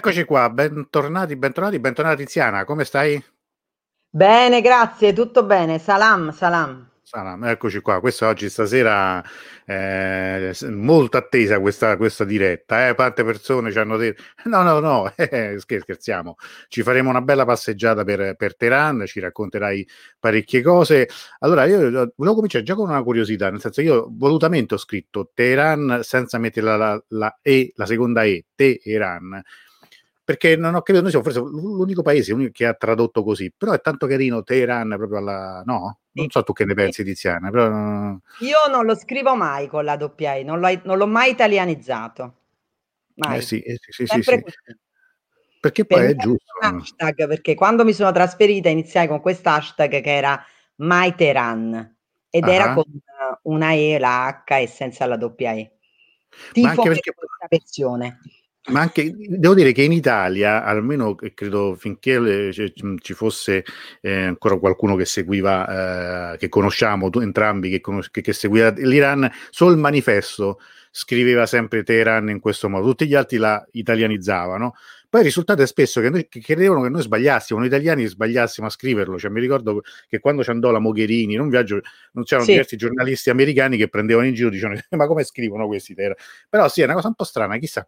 Eccoci qua, bentornata Tiziana, come stai? Bene, grazie, tutto bene. Salam, salam. Salam, eccoci qua, questa oggi stasera molto attesa questa diretta, tante persone ci hanno detto no, scherziamo, ci faremo una bella passeggiata per Teheran, ci racconterai parecchie cose. Allora io volevo cominciare già con una curiosità, nel senso io volutamente ho scritto Teheran senza mettere la E, la seconda E, Teheran, perché non ho capito, noi siamo forse l'unico paese che ha tradotto così, però è tanto carino Teheran proprio alla... no? Sì, Non so tu che ne sì. pensi, Tiziana, però... Io non lo scrivo mai con la doppia E, non l'ho mai italianizzato. Mai. Sì, Sempre sì, così. perché Per poi me è è un giusto. hashtag, perché quando mi sono trasferita iniziai con questo hashtag che era MyTeran ed era Ah, con una E, la H e senza la doppia E. ma Tifo anche per perché... questa versione. Ma anche, devo dire che in Italia, almeno credo finché ci fosse ancora qualcuno che seguiva, che conosciamo entrambi, che seguiva l'Iran, solo il manifesto scriveva sempre Teheran in questo modo, tutti gli altri la italianizzavano. Poi il risultato è spesso che credevano che noi sbagliassimo, noi italiani sbagliassimo a scriverlo. Cioè, mi ricordo che quando ci andò la Mogherini in un viaggio, non c'erano Sì. diversi giornalisti americani che prendevano in giro, dicevano: ma come scrivono questi Teheran? Però sì, è una cosa un po' strana, chissà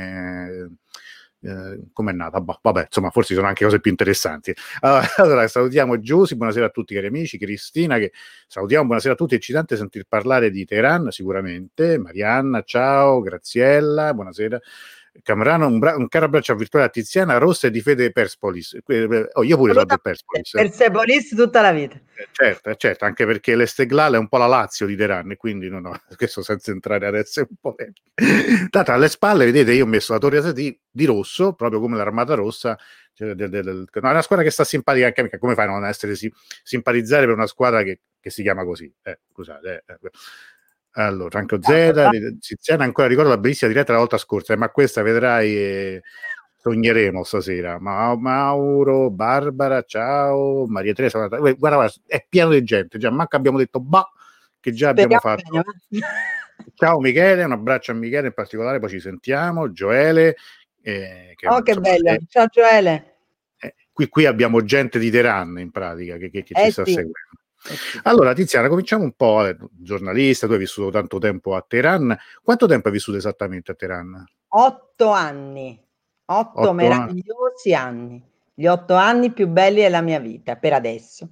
come è nata. Boh, vabbè, insomma, forse ci sono anche cose più interessanti. Allora, salutiamo Giusy, buonasera a tutti cari amici, Cristina, che salutiamo, buonasera a tutti, eccitante sentir parlare di Teheran, sicuramente. Marianna, ciao, Graziella, buonasera. Camrano, un caro abbraccio virtuale a Tiziana Rossa e di Fede Perspolis. Oh, io pure so del Assolutamente. Perspolis. Persepolis tutta la vita. Certo, anche perché l'Esteglale è un po' la Lazio di Teheran, e quindi no, questo senza entrare adesso è un po' vecchio. Tanto alle spalle, vedete, io ho messo la Torre di rosso, proprio come l'Armata Rossa, cioè, no, è una squadra che sta simpatica anche a me, come fai a non essere simpatizzare per una squadra che si chiama così? Scusate. Allora, Franco Z, Tiziana ancora ricordo la bellissima diretta la volta scorsa, ma questa vedrai... sogneremo stasera. Mauro, Barbara, ciao, Maria Teresa, guarda, è pieno di gente, già manco abbiamo detto bah, che già abbiamo Speriamo bene, fatto. va. Ciao Michele, un abbraccio a Michele in particolare, poi ci sentiamo. Gioele, che Oh, che insomma, bello. Ciao Gioele. qui abbiamo gente di Teheran in pratica che ci sta Sì, seguendo. sì. Allora, Tiziana, cominciamo un po'. Giornalista, tu hai vissuto tanto tempo a Teheran. Quanto tempo hai vissuto esattamente a Teheran? 8 anni, 8 8 anni. meravigliosi anni. Gli 8 anni più belli della mia vita, per adesso.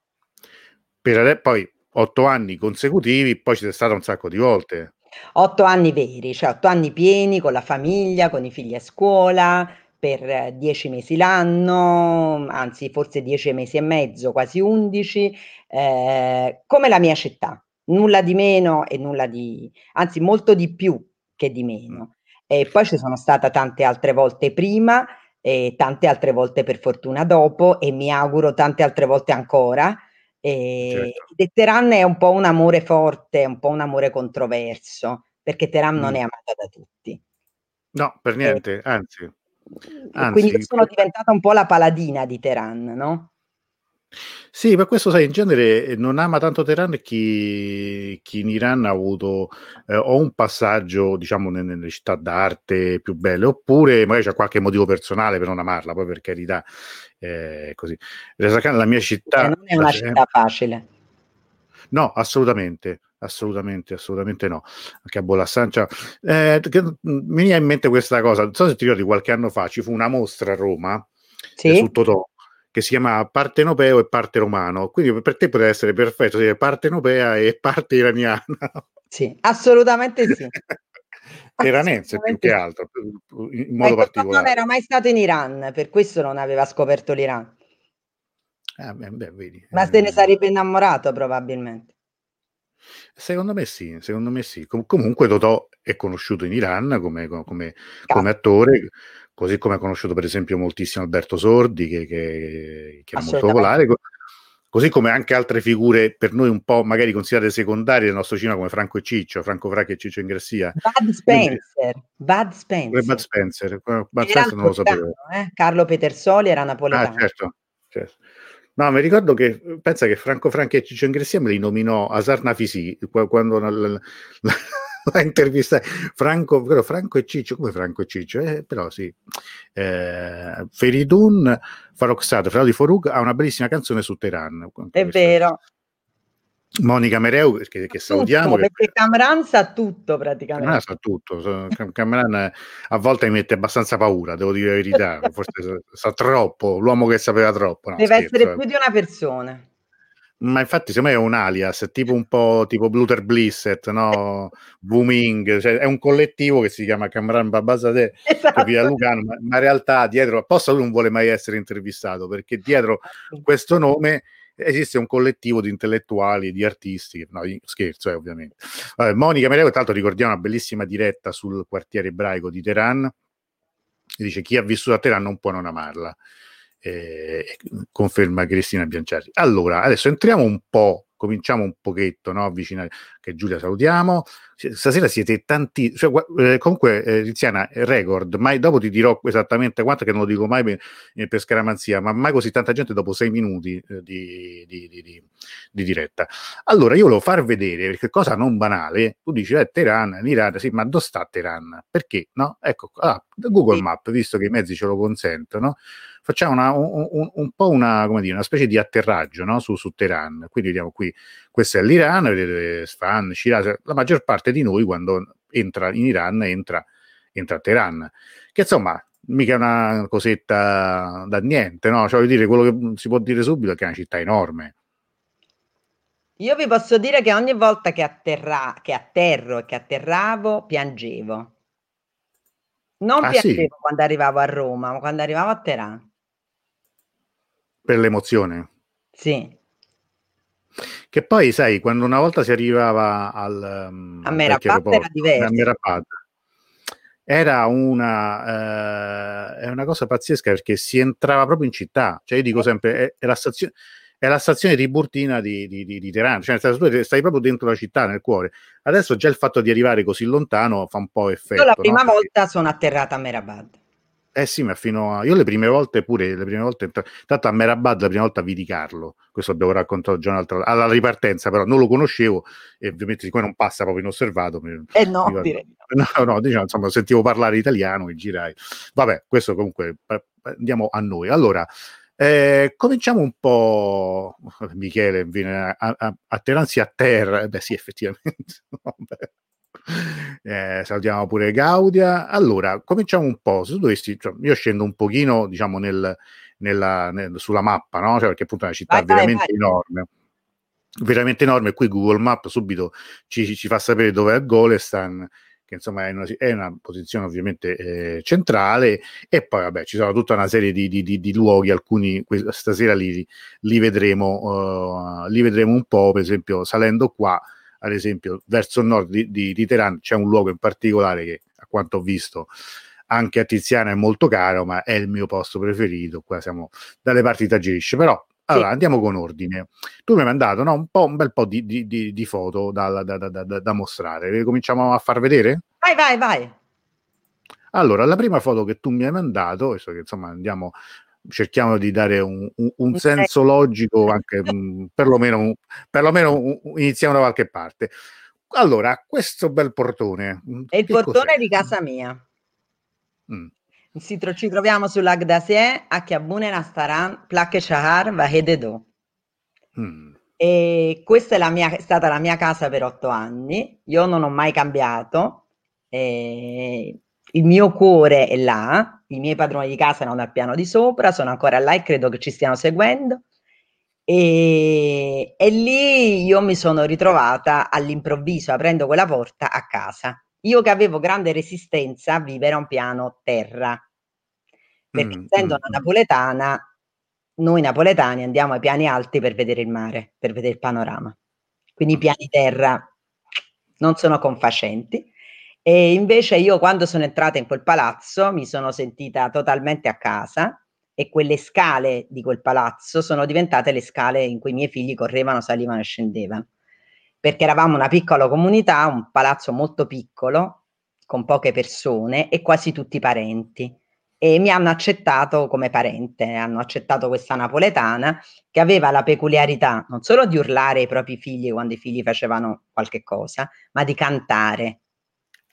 Poi 8 anni consecutivi, poi ci sei stata un sacco di volte. 8 anni veri, cioè 8 anni pieni con la famiglia, con i figli a scuola, per 10 mesi l'anno, anzi forse 10 mesi e mezzo, quasi 11, come la mia città, nulla di meno e nulla di, anzi molto di più che di Mm, meno. E poi ci sono stata tante altre volte prima e tante altre volte per fortuna dopo e mi auguro tante altre volte ancora. certo. E Teheran è un po' un amore forte, un po' un amore controverso, perché Teheran non Mm. è amata da tutti. No, per E, niente, anzi, e quindi io anzi, sono diventata un po' la paladina di Teheran, no? sì, per questo sai, in genere non ama tanto Teheran chi in Iran ha avuto o un passaggio, diciamo, nelle città d'arte più belle, oppure magari c'è qualche motivo personale per non amarla, poi per carità, così. Reza Khan, la mia città Non è da una sempre. città facile. No, assolutamente no. Anche a Bolassan, ciao. Mi viene in mente questa cosa, non so se ti ricordi, qualche anno fa ci fu una mostra a Roma su Sì? Totò che si chiamava Partenopeo e Parte Romano, quindi per te poteva essere perfetto dire partenopea e parte iraniana. Sì, assolutamente sì. Teranense più Assolutamente che sì. altro, in modo Ecco, Totò non particolare. era mai stato in Iran, per questo non aveva scoperto l'Iran, Beh, vedi, ma se ne sarebbe innamorato probabilmente. secondo me sì. Comunque Totò è conosciuto in Iran come Caspita, attore, così come è conosciuto per esempio moltissimo Alberto Sordi, che era molto assolutamente. popolare, così come anche altre figure per noi un po' magari considerate secondarie del nostro cinema come Franco e Ciccio, Franco Fracchi e Ciccio Ingrassia. Bud Io, Spencer, Bud pure Bud Spencer. Spencer, Bud Era Spencer non lo napoletano, sapevo. Carlo Petersoli era Ah, napoletano. certo. No, mi ricordo che pensa che Franco Franchi e Ciccio Ingrassia me li nominò a Sarnafisi quando a intervistare Franco e Ciccio, come Franco e Ciccio? Però sì, Feridun Farrokhzad, fratello di Forug, ha una bellissima canzone su Teheran. Anche È questa. vero. Monica Mereu, che salutiamo, Tutto, che perché Kamran sa tutto Cameron praticamente. sa tutto. Cameron a volte mi mette abbastanza paura, devo dire la verità. Forse sa troppo, l'uomo che sapeva troppo. No, Deve essere scherzo. più di una persona. Ma infatti, secondo me è un alias, è tipo un po' tipo Bluter Blisset, no? Booming, cioè è un collettivo che si chiama Camran Babazadeh, che vive a Esatto. Lugano, ma in realtà dietro, apposta lui non vuole mai essere intervistato, perché dietro questo nome esiste un collettivo di intellettuali, di artisti, no, scherzo, ovviamente. Monica Mereu, tra l'altro, ricordiamo una bellissima diretta sul quartiere ebraico di Teheran, che dice: chi ha vissuto a Teheran non può non amarla. Conferma Cristina Bianciardi. Allora, adesso entriamo un po', cominciamo un pochetto, no, avvicinare, che Giulia salutiamo. Stasera siete tanti, cioè, comunque Tiziana, record, mai dopo ti dirò esattamente quanto, che non lo dico mai per scaramanzia, ma mai così tanta gente dopo 6 minuti di diretta. Allora, io volevo far vedere, perché cosa non banale, tu dici, Teheran, l'Iran, sì, ma dove sta Teheran? Perché? No? Ecco, Google Sì. Maps, visto che i mezzi ce lo consentono, facciamo un po' come dire, una specie di atterraggio, no? su Teheran. Quindi vediamo qui, questo è l'Iran, vedete Sfahan, Shiraz, la maggior parte di noi quando entra in Iran entra a Teheran, che insomma mica è una cosetta da niente, no? Cioè, voglio dire, quello che si può dire subito è che è una città enorme. Io vi posso dire che ogni volta che atterro e che atterravo, piangevo. Non Ah sì, piangevo quando arrivavo a Roma, ma quando arrivavo a Teheran. per l'emozione. Sì, Che poi, sai, quando una volta si arrivava a al vecchio Merabat era aeroporto, a diverso. Mehrabad, era è una cosa pazzesca, perché si entrava proprio in città. Cioè, io dico sempre, è la stazione Tiburtina di Teheran, cioè tu stai proprio dentro la città, nel cuore. Adesso già il fatto di arrivare così lontano fa un po' Io la effetto, no? prima Perché volta sono atterrata a Mehrabad. eh sì, ma fino a... Io le prime volte pure, tanto a Mehrabad la prima volta vidi Carlo, questo abbiamo raccontato già un'altra volta, alla ripartenza, però non lo conoscevo e ovviamente siccome non passa proprio inosservato, Eh no, guardo, direi di no. no, diciamo, insomma, sentivo parlare italiano e girai. Vabbè, questo comunque, andiamo a noi. Allora, cominciamo un po', Michele viene a tirarsi a terra, beh sì, effettivamente, vabbè. Salutiamo pure Gaudia. Allora, cominciamo un po'. Se tu dovessi, cioè, io scendo un pochino, diciamo, sulla mappa, no? Cioè, perché appunto è una città Vai, vai, vai. veramente enorme. Qui Google Maps subito ci fa sapere dove è Golestan, che insomma è una posizione ovviamente centrale, e poi vabbè ci sono tutta una serie di luoghi, alcuni stasera li vedremo un po', per esempio salendo qua, ad esempio verso il nord di Teheran c'è un luogo in particolare che, a quanto ho visto, anche a Tiziana è molto caro, ma è il mio posto preferito. Qua siamo dalle parti di Tagirisce, però Sì. allora andiamo con ordine. Tu mi hai mandato, no, un bel po' di foto da mostrare. Cominciamo a far vedere? Vai, vai, vai. Allora, la prima foto che tu mi hai mandato, visto che insomma cerchiamo di dare un senso logico, anche perlomeno iniziamo da qualche parte. Allora, questo bel portone, È il che cos'è? portone di casa mia. Mm, Ci troviamo sull'Agdaseh, a Chiabune Nastaran, Plache Shahar, Vahededo. mm, E questa è stata la mia casa per 8 anni. Io non ho mai cambiato. Il mio cuore è là. I miei padroni di casa erano al piano di sopra, sono ancora là e credo che ci stiano seguendo. E lì io mi sono ritrovata all'improvviso, aprendo quella porta, a casa. Io che avevo grande resistenza a vivere a un piano terra, perché mm, essendo mm, una mm, napoletana, noi napoletani andiamo ai piani alti per vedere il mare, per vedere il panorama. Quindi i mm. piani terra non sono confacenti. E invece io, quando sono entrata in quel palazzo, mi sono sentita totalmente a casa, e quelle scale di quel palazzo sono diventate le scale in cui i miei figli correvano, salivano e scendevano, perché eravamo una piccola comunità, un palazzo molto piccolo, con poche persone e quasi tutti parenti. E mi hanno accettato come parente, hanno accettato questa napoletana che aveva la peculiarità non solo di urlare ai propri figli quando i figli facevano qualche cosa, ma di cantare.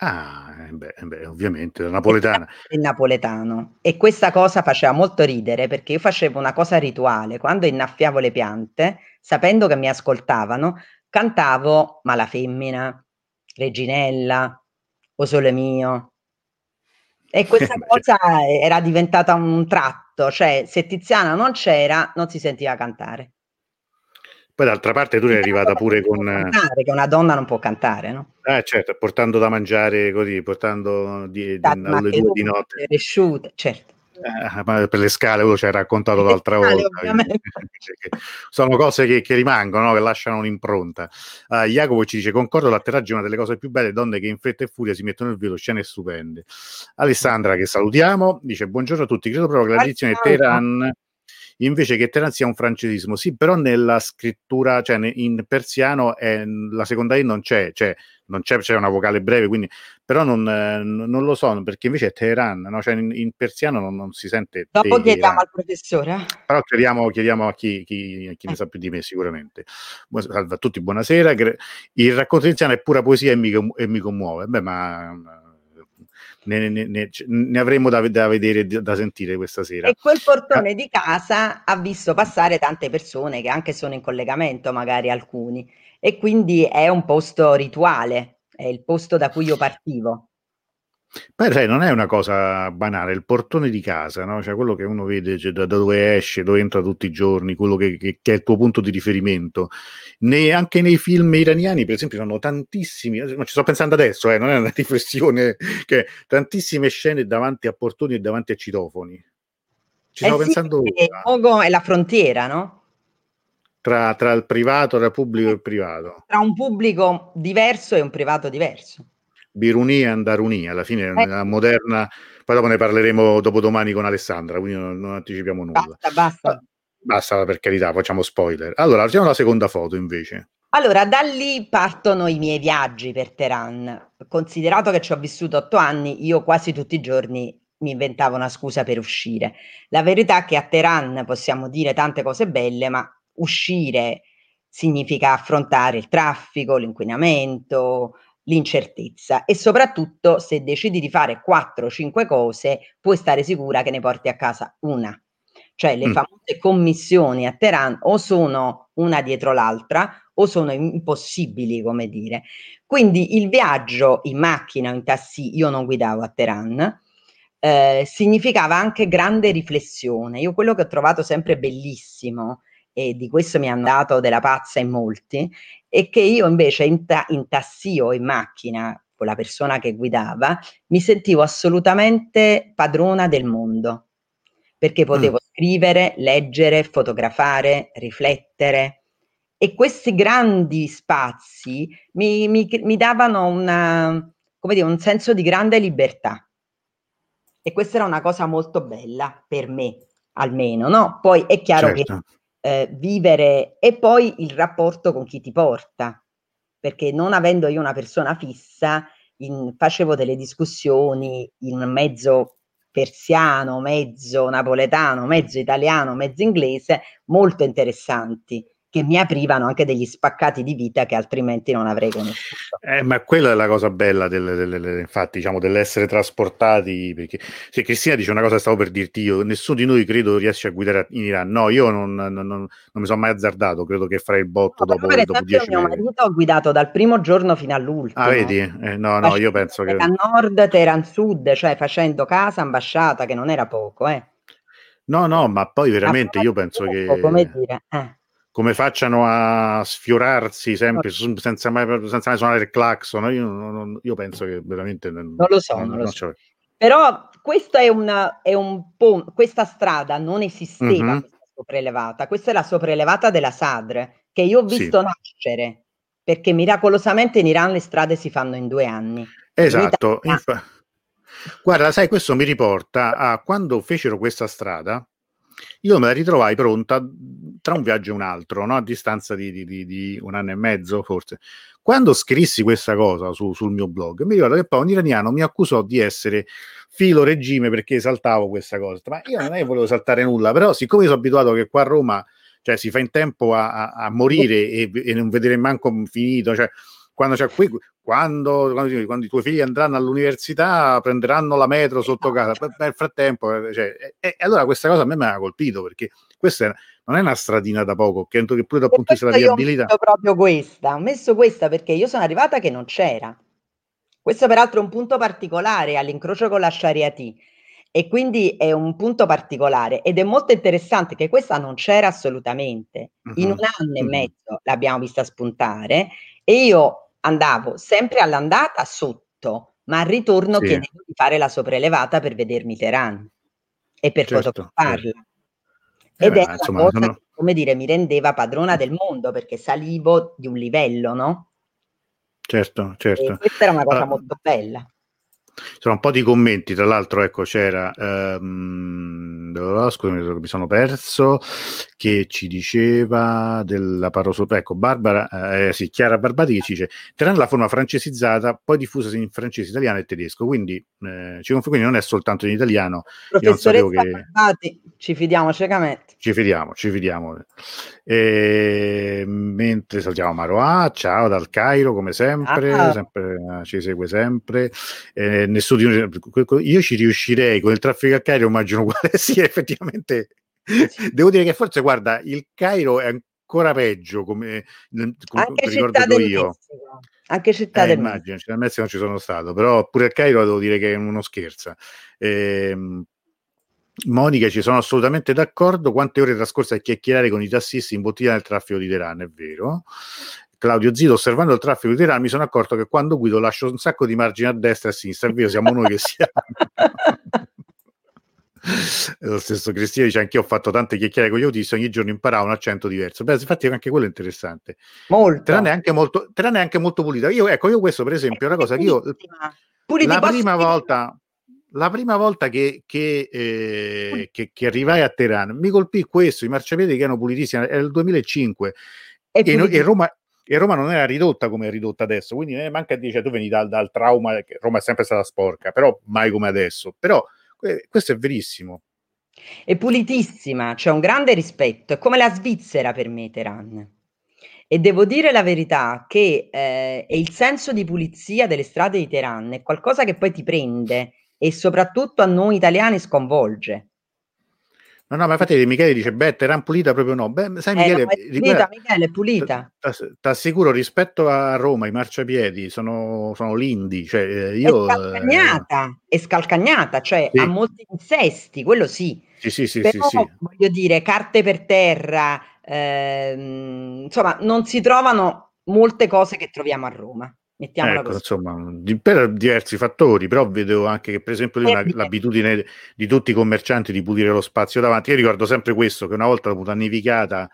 Ovviamente, la E si napoletana. chiama il napoletano. E questa cosa faceva molto ridere perché io facevo una cosa rituale, quando innaffiavo le piante, sapendo che mi ascoltavano, cantavo Ma la femmina, Reginella, O Sole Mio. E questa Cioè, cosa era diventata un tratto, cioè se Tiziana non c'era, non si sentiva cantare. poi d'altra parte tu eri arrivata pure Può con, cantare, che una donna non può cantare, no? certo, portando da mangiare così, portando alle Macche 2 di rosse, notte. cresciute, certo. Ma per le scale, quello ci hai raccontato Le l'altra scale volta, ovviamente. che sono cose che rimangono, no? Che lasciano un'impronta. Jacopo ci dice: concordo, l'atterraggio è una delle cose più belle, donne che in fretta e furia si mettono il velo, scene stupende. Alessandra, che salutiamo, dice: buongiorno a tutti, credo proprio che la tradizione Teheran invece che Teheran sia un francesismo, sì, però nella scrittura, cioè in persiano la seconda I non c'è, cioè non c'è una vocale breve, quindi però non lo so, perché invece è Teheran, no? Cioè in persiano non si sente Dopo chiediamo Teheran. al professore. Però chiediamo a chi ne sa più di me sicuramente. Salve a tutti, buonasera. Il racconto iniziale è pura poesia e mi commuove. Beh, ma ne avremo da vedere, da sentire questa sera. E quel portone di casa ha visto passare tante persone che anche sono in collegamento, magari alcuni, e quindi è un posto rituale, è il posto da cui io partivo. Beh, sai, non è una cosa banale, il portone di casa, no? Cioè quello che uno vede, cioè, da dove esce, dove entra tutti i giorni, quello che è il tuo punto di riferimento. Anche nei film iraniani, per esempio, sono tantissimi, ma ci sto pensando adesso, non è una riflessione, che tantissime scene davanti a portoni e davanti a citofoni. Ci Eh stavo sì, pensando perché il ora, luogo è la frontiera, no? tra il privato, tra il pubblico e il privato. Tra un pubblico diverso e un privato diverso. Biruni e Andaruni, alla fine è Eh, una moderna, poi dopo ne parleremo dopodomani con Alessandra, quindi non anticipiamo nulla. basta, basta. Basta, per carità, facciamo spoiler. Allora, facciamo la seconda foto invece. Allora, da lì partono i miei viaggi per Teheran. Considerato che ci ho vissuto 8 anni, io quasi tutti i giorni mi inventavo una scusa per uscire. La verità è che a Teheran possiamo dire tante cose belle, ma uscire significa affrontare il traffico, l'inquinamento, l'incertezza e soprattutto se decidi di fare 4-5 cose, puoi stare sicura che ne porti a casa una. Cioè le Mm, famose commissioni a Teheran o sono una dietro l'altra o sono impossibili, come dire. Quindi il viaggio in macchina o in taxi, io non guidavo a Teheran, significava anche grande riflessione. Io quello che ho trovato sempre bellissimo, e di questo mi è andato della pazza in molti, è che io invece in taxi o in macchina con la persona che guidava mi sentivo assolutamente padrona del mondo, perché mm. potevo scrivere, leggere, fotografare, riflettere e questi grandi spazi mi davano come dire, un senso di grande libertà. E questa era una cosa molto bella per me, almeno, no? Poi è chiaro che Certo. vivere e poi il rapporto con chi ti porta, perché non avendo io una persona fissa, facevo delle discussioni in mezzo persiano, mezzo napoletano, mezzo italiano, mezzo inglese, molto interessanti, che mi aprivano anche degli spaccati di vita che altrimenti non avrei conosciuto. Ma quella è la cosa bella infatti, diciamo, dell'essere trasportati, perché se Cristina dice una cosa, stavo per dirti io, nessuno di noi credo riesce a guidare in Iran. No, io non mi sono mai azzardato, credo che farei il botto No, però per dopo esempio 10 mio mesi. marito ha guidato dal primo giorno fino Ah, all'ultimo, vedi? No, no, io facendo penso che... Teheran Nord, Teheran Sud, cioè facendo casa, ambasciata, che non era poco, eh. No, no, ma poi Una veramente prova io di penso sviluppo, come che dire, come facciano a sfiorarsi sempre senza mai suonare il clacson, io penso che veramente non lo so, non lo non so. c'è. Però questo è un questa strada non esisteva, Mhm, questa sopraelevata, questa è la sopraelevata della Sadr, che io ho sì, visto nascere, perché miracolosamente in Iran le strade si fanno in 2 anni. In esatto. Italia Guarda, sai, questo mi riporta a quando fecero questa strada. Io me la ritrovai pronta tra un viaggio e un altro, no? A distanza di 1 anno e mezzo, forse. Quando scrissi questa cosa sul mio blog, mi ricordo che poi un iraniano mi accusò di essere filo regime perché esaltavo questa cosa. Ma io non è che volevo saltare nulla, però siccome sono abituato che qua a Roma, cioè, si fa in tempo a morire e non vedere manco finito, cioè, quando c'è qui quando i tuoi figli andranno all'università prenderanno la metro sotto casa. Nel frattempo, allora questa cosa a me mi ha colpito, perché questa non è una stradina da poco, che pure dal Per punto di vista questo della io ho viabilità. messo proprio questa, ho messo questa perché io sono arrivata che non c'era. Questo peraltro è un punto particolare all'incrocio con la Shariati e quindi è un punto particolare ed è molto interessante che questa non c'era assolutamente. In un anno e mezzo l'abbiamo vista spuntare e io andavo sempre all'andata sotto, ma al ritorno Sì, chiedevo di fare la sopraelevata per vedermi Teheran e per certo, certo. fotografarla. Ed è Ma una insomma, cosa che, come dire, mi rendeva padrona del mondo perché salivo di un livello, no? certo, E certo. questa era una cosa Allora, molto bella. sono un po' di commenti, tra l'altro, ecco, c'era, scusami, mi sono perso, che ci diceva della parosoprassia, ecco, Barbara, sì, Chiara Barbati che ci dice, Teheran la forma francesizzata, poi diffusa in francese, italiano e tedesco, quindi, quindi non è soltanto in italiano, io non sapevo Professoressa che... Barbati, ci fidiamo ciecamente. Ci fidiamo, ci fidiamo. Mentre salutiamo Maroà, ciao dal Cairo, come sempre, Ah, sempre ci segue sempre. Nessuno di noi, io ci riuscirei con il traffico a Cairo, immagino quale sia effettivamente. sì. Devo dire che forse, guarda, il Cairo è ancora peggio, come Anche ricordo Città che ho del io. Messico, anche Città del Messico. Immagino, a Messico non ci sono stato, però pure a Cairo devo dire che è uno scherzo. Monica, ci sono assolutamente d'accordo. Quante ore trascorse a chiacchierare con i tassisti in bottiglia nel traffico di Teheran, è vero. Claudio Zito, osservando il traffico di Teheran mi sono accorto che quando guido lascio un sacco di margine a destra e a sinistra, è vero, siamo noi che siamo. Lo stesso Cristina dice: anch'io ho fatto tante chiacchiere con gli autisti, ogni giorno imparavo un accento diverso. Beh, infatti anche quello è interessante. Teheran è Molto. anche molto pulita. Io questo, per esempio, è una È cosa che io pulissima. Pure ti la posso prima dire, volta la prima volta che arrivai a Teheran mi colpì questo, i marciapiedi che erano pulitissimi, era il 2005 è e pulitissima. Roma non era ridotta come è ridotta adesso, quindi manca a dire, tu veni dal trauma che Roma è sempre stata sporca, però mai come adesso. Però questo è verissimo. È pulitissima, c'è un grande rispetto, è come la Svizzera per me Teheran. E devo dire la verità che è il senso di pulizia delle strade di Teheran è qualcosa che poi ti prende e soprattutto a noi italiani sconvolge. No, no, ma infatti Michele dice, beh, Teheran pulita proprio no. Beh, sai No, Michele, è pulita, Michele, è pulita. t'assicuro, rispetto a Roma, i marciapiedi sono lindi, cioè È scalcagnata, cioè ha sì, molti insesti, quello sì. sì, sì, sì, sì, Però sì. voglio dire, carte per terra, insomma, non si trovano molte cose che troviamo a Roma, mettiamola Ecco, così. insomma, per diversi fattori, però vedo anche che, per esempio, lì l'abitudine di tutti i commercianti di pulire lo spazio davanti. Io ricordo sempre questo, che una volta dopo una nevicata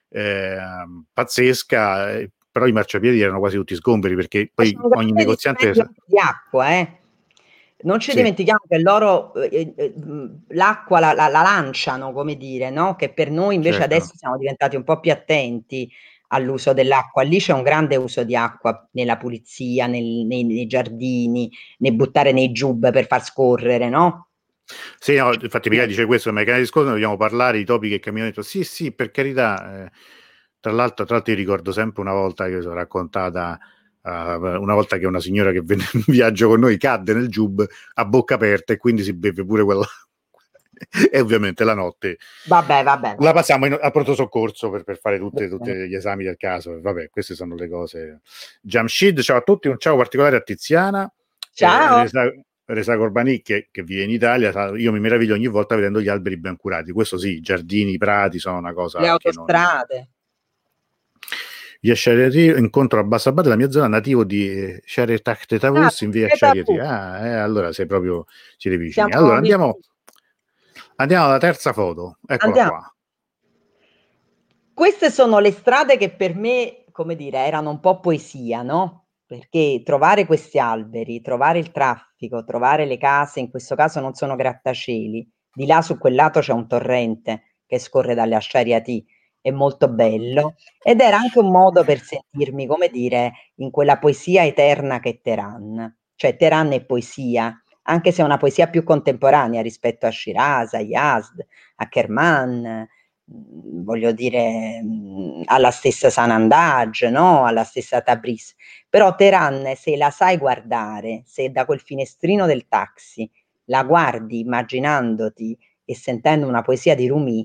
pazzesca, però i marciapiedi erano quasi tutti sgomberi, perché C'è poi un ogni grande negoziante... dispendio anche di acqua, eh. Non ci Sì, dimentichiamo che loro, l'acqua la lanciano, come dire, no, che per noi invece certo. adesso siamo diventati un po' più attenti all'uso dell'acqua. Lì c'è un grande uso di acqua nella pulizia, nei giardini, nel buttare nei giub per far scorrere, no? Sì, no, infatti Michele dice questo, ma i canali di scorso dobbiamo parlare, i topi che camminano dentro. Sì, sì, per carità. Tra l'altro io ricordo sempre una volta che sono raccontata, una volta che una signora che venne in viaggio con noi cadde nel giub a bocca aperta e quindi si beve pure quella. E ovviamente la notte Vabbè, vabbè, la vabbè. passiamo a pronto soccorso per fare tutti Bene. gli esami del caso. Vabbè, queste sono le cose. Jamshid, ciao a tutti, un ciao particolare a Tiziana. Ciao. Resa Corbani che vive in Italia, io mi meraviglio ogni volta vedendo gli alberi ben curati. Questo sì, i giardini, i prati sono una Le cosa che non... autostrade. Via Shariati, incontro a Bassabate, la mia zona, nativo di Shari Takht Ah, Tavus in via Greta Shariati. Thunberg. Allora siete vicini. Siamo Allora vicini. andiamo alla terza foto, eccola Andiamo. qua. Queste sono le strade che per me, come dire, erano un po' poesia, no? Perché trovare questi alberi, trovare il traffico, trovare le case, in questo caso non sono grattacieli, di là su quel lato c'è un torrente che scorre dalle Asciariati, è molto bello, ed era anche un modo per sentirmi, come dire, in quella poesia eterna che è Teheran, cioè Teheran è poesia, anche se è una poesia più contemporanea rispetto a Shiraz, a Yazd, a Kerman, voglio dire, alla stessa Sanandaj, no? Alla stessa Tabriz. Però Teheran, se la sai guardare, se da quel finestrino del taxi la guardi immaginandoti e sentendo una poesia di Rumi,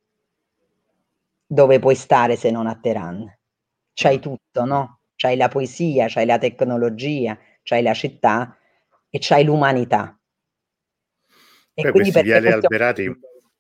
dove puoi stare se non a Teheran? C'hai tutto, no? C'hai la poesia, c'hai la tecnologia, c'hai la città e c'hai l'umanità. E Poi quindi questi per me viali questo è alberati,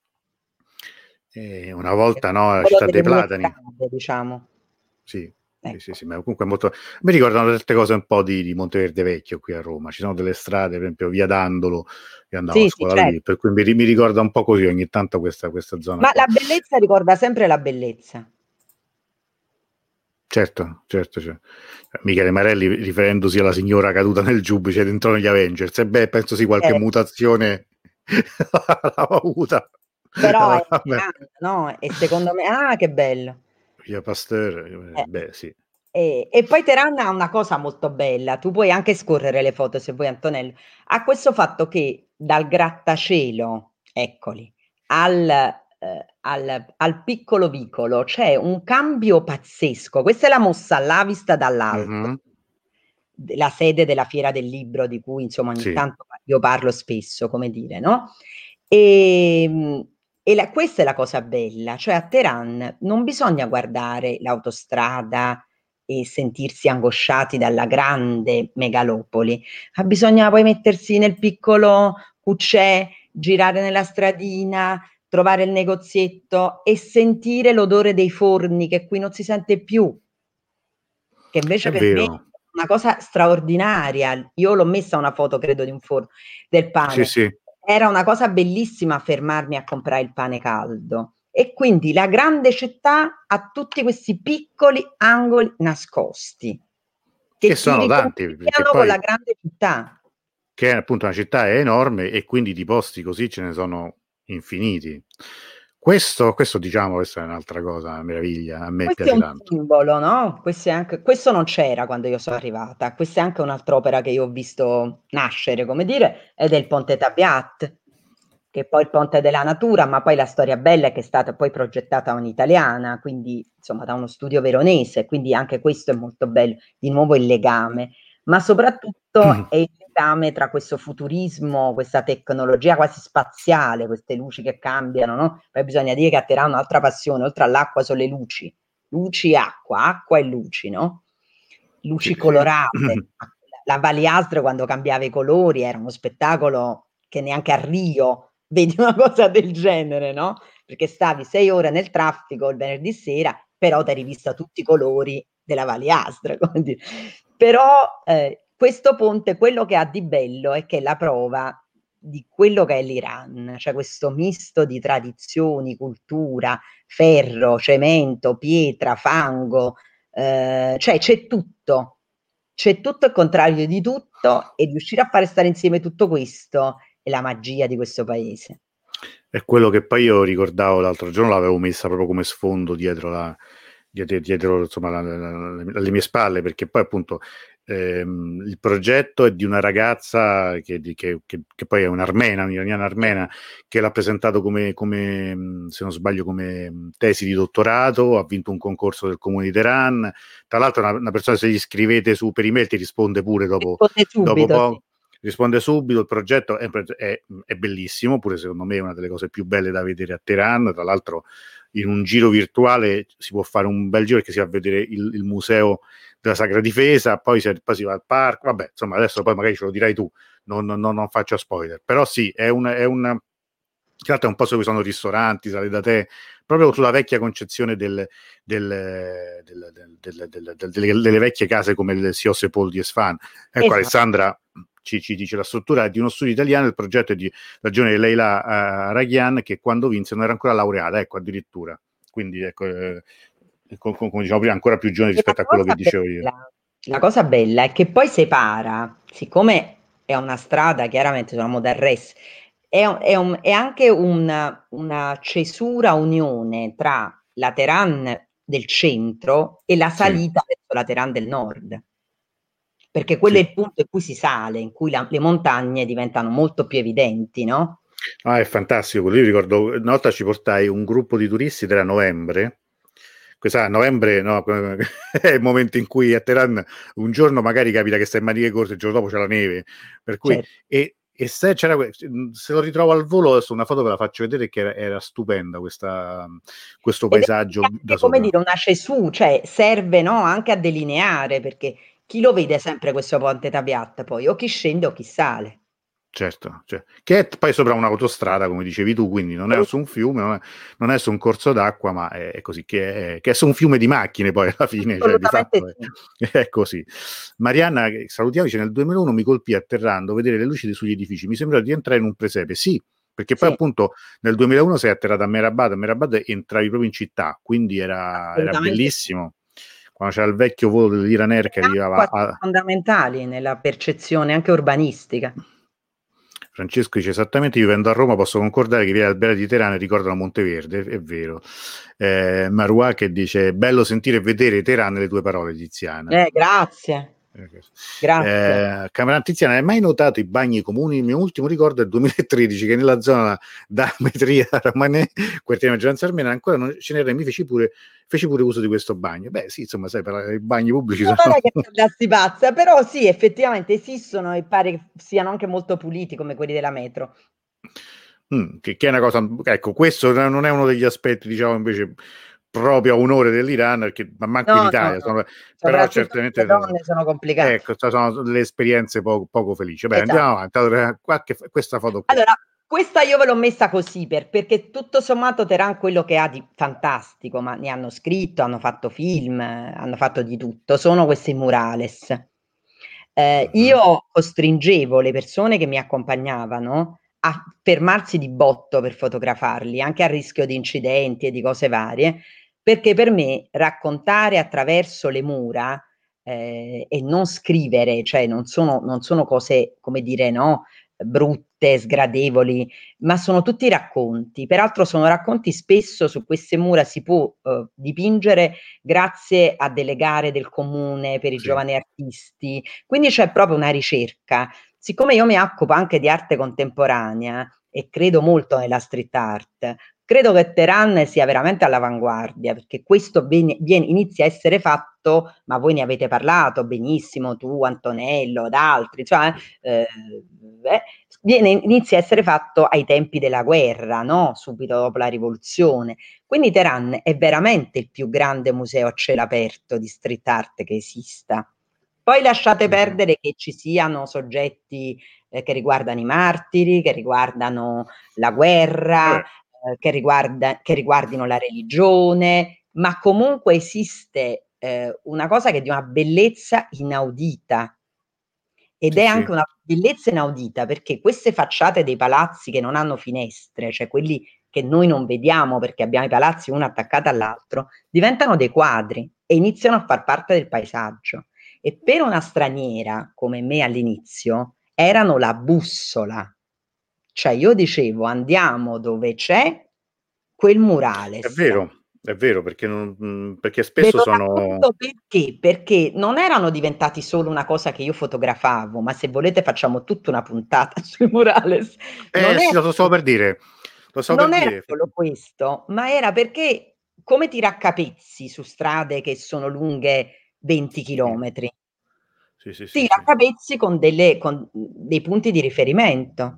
una è volta, no, la quello città delle dei mie platani. strade, diciamo. Sì, sì, sì, Ecco. sì, ma comunque molto. Mi ricordano certe cose un po' di Monteverde Vecchio qui a Roma. Ci sono delle strade, per esempio via Dandolo, io andavo a Sì, sì, scuola lì, certo. per cui mi ricorda un po' così ogni tanto questa zona Ma qua. la bellezza ricorda sempre la bellezza. Certo, certo, certo. Michele Marelli riferendosi alla signora caduta nel giudice dentro negli Avengers. E beh, penso sì, qualche Eh, mutazione l'aveva avuta. però è Vabbè, grande, no? E secondo me, ah, che bello. via Pasteur, Eh, beh, sì. e poi Teheran ha una cosa molto bella, tu puoi anche scorrere le foto se vuoi, Antonello, ha questo fatto che dal grattacielo, eccoli, al piccolo vicolo c'è un cambio pazzesco. Questa è la mossa là vista dall'alto, Mhm, la sede della Fiera del Libro di cui insomma ogni sì. tanto io parlo spesso, come dire, no? E, questa è la cosa bella, cioè a Teheran non bisogna guardare l'autostrada e sentirsi angosciati dalla grande megalopoli, ma bisogna poi mettersi nel piccolo cucè, girare nella stradina, trovare il negozietto e sentire l'odore dei forni che qui non si sente più, che invece È per me è vero. una cosa straordinaria. Io l'ho messa una foto, credo, di un forno del Sì, pane. sì. Era una cosa bellissima fermarmi a comprare il pane caldo. E quindi la grande città ha tutti questi piccoli angoli nascosti Che che ti sono tanti, perché riconciliano con la poi grande città. che appunto una città è enorme e quindi di posti così ce ne sono infiniti. Questo diciamo, questa è un'altra cosa, una meraviglia, a me Questo è piace un tanto. simbolo, no? Questo non c'era quando io sono arrivata. Questa è anche un'altra opera che io ho visto nascere, come dire, ed è il Ponte Tapiat, che è poi il Ponte della Natura, ma poi la storia bella è che è stata poi progettata un'italiana, quindi insomma da uno studio veronese, quindi anche questo è molto bello, di nuovo il legame, ma soprattutto è il legame tra questo futurismo, questa tecnologia quasi spaziale, queste luci che cambiano, no? Poi bisogna dire che a Teheran un'altra passione, oltre all'acqua, sono le luci. Luci e acqua, acqua e luci, no? Sì, Luci sì. colorate. La Valiastre quando cambiava i colori era uno spettacolo che neanche a Rio vedi una cosa del genere, no? Perché stavi 6 ore nel traffico il venerdì sera, però ti hai rivista tutti i colori della Valiastre. Però questo ponte, quello che ha di bello è che è la prova di quello che è l'Iran, cioè questo misto di tradizioni, cultura, ferro, cemento, pietra, fango, cioè c'è tutto il contrario di tutto e riuscire a fare stare insieme tutto questo è la magia di questo paese. È quello che poi io ricordavo l'altro giorno, l'avevo messa proprio come sfondo dietro insomma, alle mie spalle, perché poi appunto il progetto è di una ragazza che poi è un'armena, un'iraniana armena, che l'ha presentato se non sbaglio, come tesi di dottorato, ha vinto un concorso del Comune di Teheran. Tra l'altro una persona, se gli scrivete per email, ti risponde pure Risponde dopo subito, sì. poco. Risponde subito, il progetto è bellissimo, pure secondo me è una delle cose più belle da vedere a Teheran. Tra l'altro in un giro virtuale si può fare un bel giro perché si va a vedere il museo della Sacra Difesa, poi si va al parco, vabbè, insomma adesso poi magari ce lo dirai tu, non faccio spoiler, però sì, tra l'altro è un posto dove sono ristoranti, sale da tè, proprio sulla vecchia concezione delle vecchie case come il Siose Paul di Esfahani. Ecco, Esatto. Alessandra ci dice la struttura è di uno studio italiano, il progetto è di ragione di Leila Raghian, che quando vinse non era ancora laureata, ecco, addirittura. Quindi, ecco, come diciamo prima, ancora più giovane E rispetto a quello che dicevo io. la cosa bella è che poi separa, siccome è una strada, chiaramente sono Modarres, è anche una cesura unione tra la Teheran del centro e la Sì, salita verso la Teheran del nord, perché quello è sì. il punto in cui si sale, in cui le montagne diventano molto più evidenti, no? Ah, è fantastico. Io ricordo una volta ci portai un gruppo di turisti, era novembre. Questa novembre no, è il momento in cui a Teheran un giorno magari capita che stai in maniche corte, il giorno dopo c'è la neve. Per cui, Certo. e se c'era se lo ritrovo al volo, adesso una foto ve la faccio vedere che era stupenda questo Ed è paesaggio da anche, come sopra. dire, una cesù, cioè serve, no, anche a delineare, perché chi lo vede sempre questo ponte Tapiat poi, o chi scende o chi sale. Certo, cioè, che è poi sopra un'autostrada, come dicevi tu, quindi non è su un fiume, non è su un corso d'acqua, ma è così, che è su un fiume di macchine poi alla fine, cioè di Assolutamente fatto è, sì. è così. Marianna, che salutiamo, dice, nel 2001 mi colpì atterrando, vedere le luci sugli edifici, mi sembrava di entrare in un presepe, sì, perché poi Sì, appunto nel 2001 sei atterrato a Mehrabad entravi proprio in città, quindi era assolutamente sì. bellissimo, quando c'era il vecchio volo dell'Iran Air che Le arrivava acqua sono a... fondamentali nella percezione anche urbanistica. Francesco dice esattamente, io vivendo a Roma posso concordare che Via Alberti di Teheran ricordano Monteverde, è vero. Marua che dice bello sentire e vedere Teheran nelle tue parole, Tiziana. Grazie, grazie. Cameron Tiziana, hai mai notato i bagni comuni? Il mio ultimo ricordo è il 2013 che nella zona da Metria Ramanè, quartiere maggioranza armena, ancora non ce n'era e feci pure uso di questo bagno. Beh sì, insomma, sai, i bagni pubblici Non sono... è che andassi pazza, però sì, effettivamente esistono e pare che siano anche molto puliti come quelli della metro. Che è una cosa, ecco, questo non è uno degli aspetti, diciamo, invece proprio a onore dell'Iran, ma manco in No, no, Italia, no. però Soprattutto per le certamente donne sono complicati. ecco, sono delle esperienze poco felici. Beh, Esatto. andiamo avanti. Allora, questa foto qui. Allora, questa io ve l'ho messa così perché tutto sommato Teheran quello che ha di fantastico, ma ne hanno scritto, hanno fatto film, hanno fatto di tutto, sono questi murales. Mhm. Io costringevo le persone che mi accompagnavano a fermarsi di botto per fotografarli, anche a rischio di incidenti e di cose varie, perché per me raccontare attraverso le mura e non scrivere, cioè non sono cose, come dire, no, brutte, sgradevoli, ma sono tutti racconti. Peraltro sono racconti, spesso su queste mura si può dipingere grazie a delle gare del comune per i Sì, giovani artisti, quindi c'è proprio una ricerca. Siccome io mi occupo anche di arte contemporanea e credo molto nella street art, credo che Teheran sia veramente all'avanguardia, perché questo inizia a essere fatto, ma voi ne avete parlato benissimo, tu, Antonello, ed altri, cioè, eh, inizia a essere fatto ai tempi della guerra, no? Subito dopo la rivoluzione. Quindi Teheran è veramente il più grande museo a cielo aperto di street art che esista. Poi lasciate mhm. perdere che ci siano soggetti che riguardano i martiri, che riguardano la guerra, Vabbè, che riguardino la religione, ma comunque esiste una cosa che è di una bellezza inaudita. Ed sì, è sì, anche una bellezza inaudita perché queste facciate dei palazzi che non hanno finestre, cioè quelli che noi non vediamo perché abbiamo i palazzi uno attaccato all'altro, diventano dei quadri e iniziano a far parte del paesaggio. E per una straniera come me all'inizio erano la bussola. Cioè io dicevo andiamo dove c'è quel murales. è vero, perché, perché Ve spesso lo sono... racconto perché? Perché non erano diventati solo una cosa che io fotografavo, ma se volete facciamo tutta una puntata sui murales. Non Sì, era, lo stavo per dire, lo stavo per non era dire. solo questo, ma era perché come ti raccapezzi su strade che sono lunghe 20 Sì, chilometri? sì, sì, sì, Ti sì. raccapezzi con dei punti di riferimento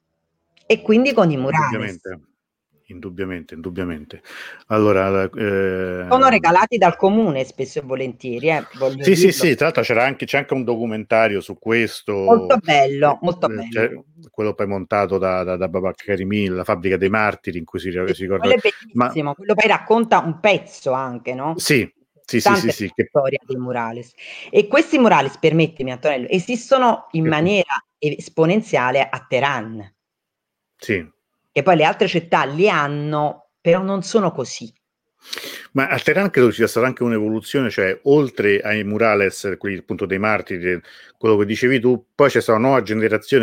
e quindi con i murales. Indubbiamente, indubbiamente. Allora, Sono regalati dal comune spesso e volentieri, voglio sì, sì, dirlo. sì, tra l'altro c'è anche un documentario su Molto questo, bello, molto cioè, bello. quello poi montato da Babak Karimi, la fabbrica dei martiri, in cui Sì, si ricorda... quello è Ma bellissimo, quello poi racconta un pezzo anche, no, sì, sì, sì, sì, importante sì, della storia dei murales. E questi murales, permettimi Antonello, esistono in maniera esponenziale a Teheran, sì. che poi le altre città li hanno, però non sono così. Ma a Teheran credo ci sia stata anche un'evoluzione, cioè oltre ai murales, quelli appunto dei martiri, quello che dicevi tu, poi c'è stata una nuova generazione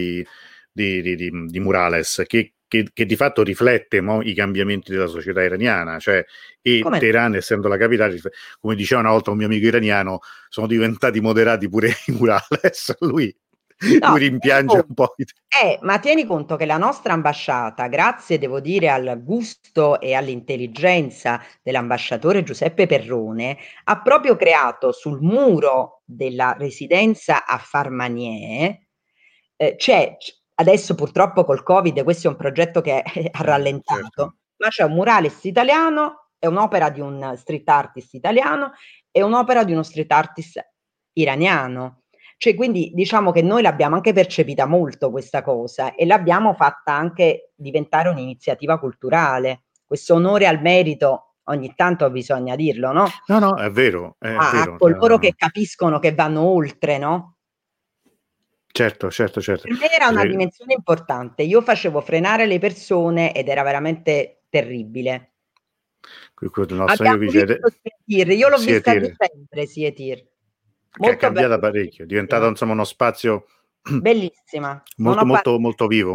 di murales che di fatto riflette i cambiamenti della società iraniana, cioè, e Come no? Teheran, essendo la capitale, come diceva una volta un mio amico iraniano, sono diventati moderati pure i murales. Lui No, Lui tieni rimpiange un conto, po'. ma tieni conto che la nostra ambasciata, grazie devo dire al gusto e all'intelligenza dell'ambasciatore Giuseppe Perrone, ha proprio creato sul muro della residenza a Farmanieh, adesso purtroppo col Covid questo è un progetto che ha Certo. rallentato, ma c'è un murales italiano, è un'opera di un street artist italiano e un'opera di uno street artist iraniano. Cioè, quindi diciamo che noi l'abbiamo anche percepita molto questa cosa e l'abbiamo fatta anche diventare un'iniziativa culturale. Questo onore al merito ogni tanto bisogna dirlo, no? No, no, è A vero. coloro che capiscono che vanno oltre, no? Certo, certo, certo. Per me era una dimensione importante. Io facevo frenare le persone ed era veramente terribile. Il nostro amico Abbiamo dice, visto Sietir, io l'ho vista a Siete, dicembre, Sietir. che è Molto cambiata bella, parecchio, è diventato bellissima, insomma uno spazio bellissima. Non molto, ho molto, parole. molto vivo.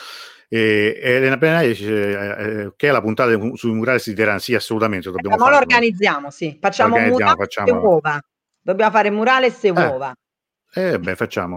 E Elena Penai dice che è la puntata sui murales di Teheran. Sì, assolutamente, dobbiamo Ma lo farlo. organizziamo, sì. Lo Facciamo un organizziamo, murales e facciamolo. uova. Dobbiamo fare murales e Eh, uova. beh,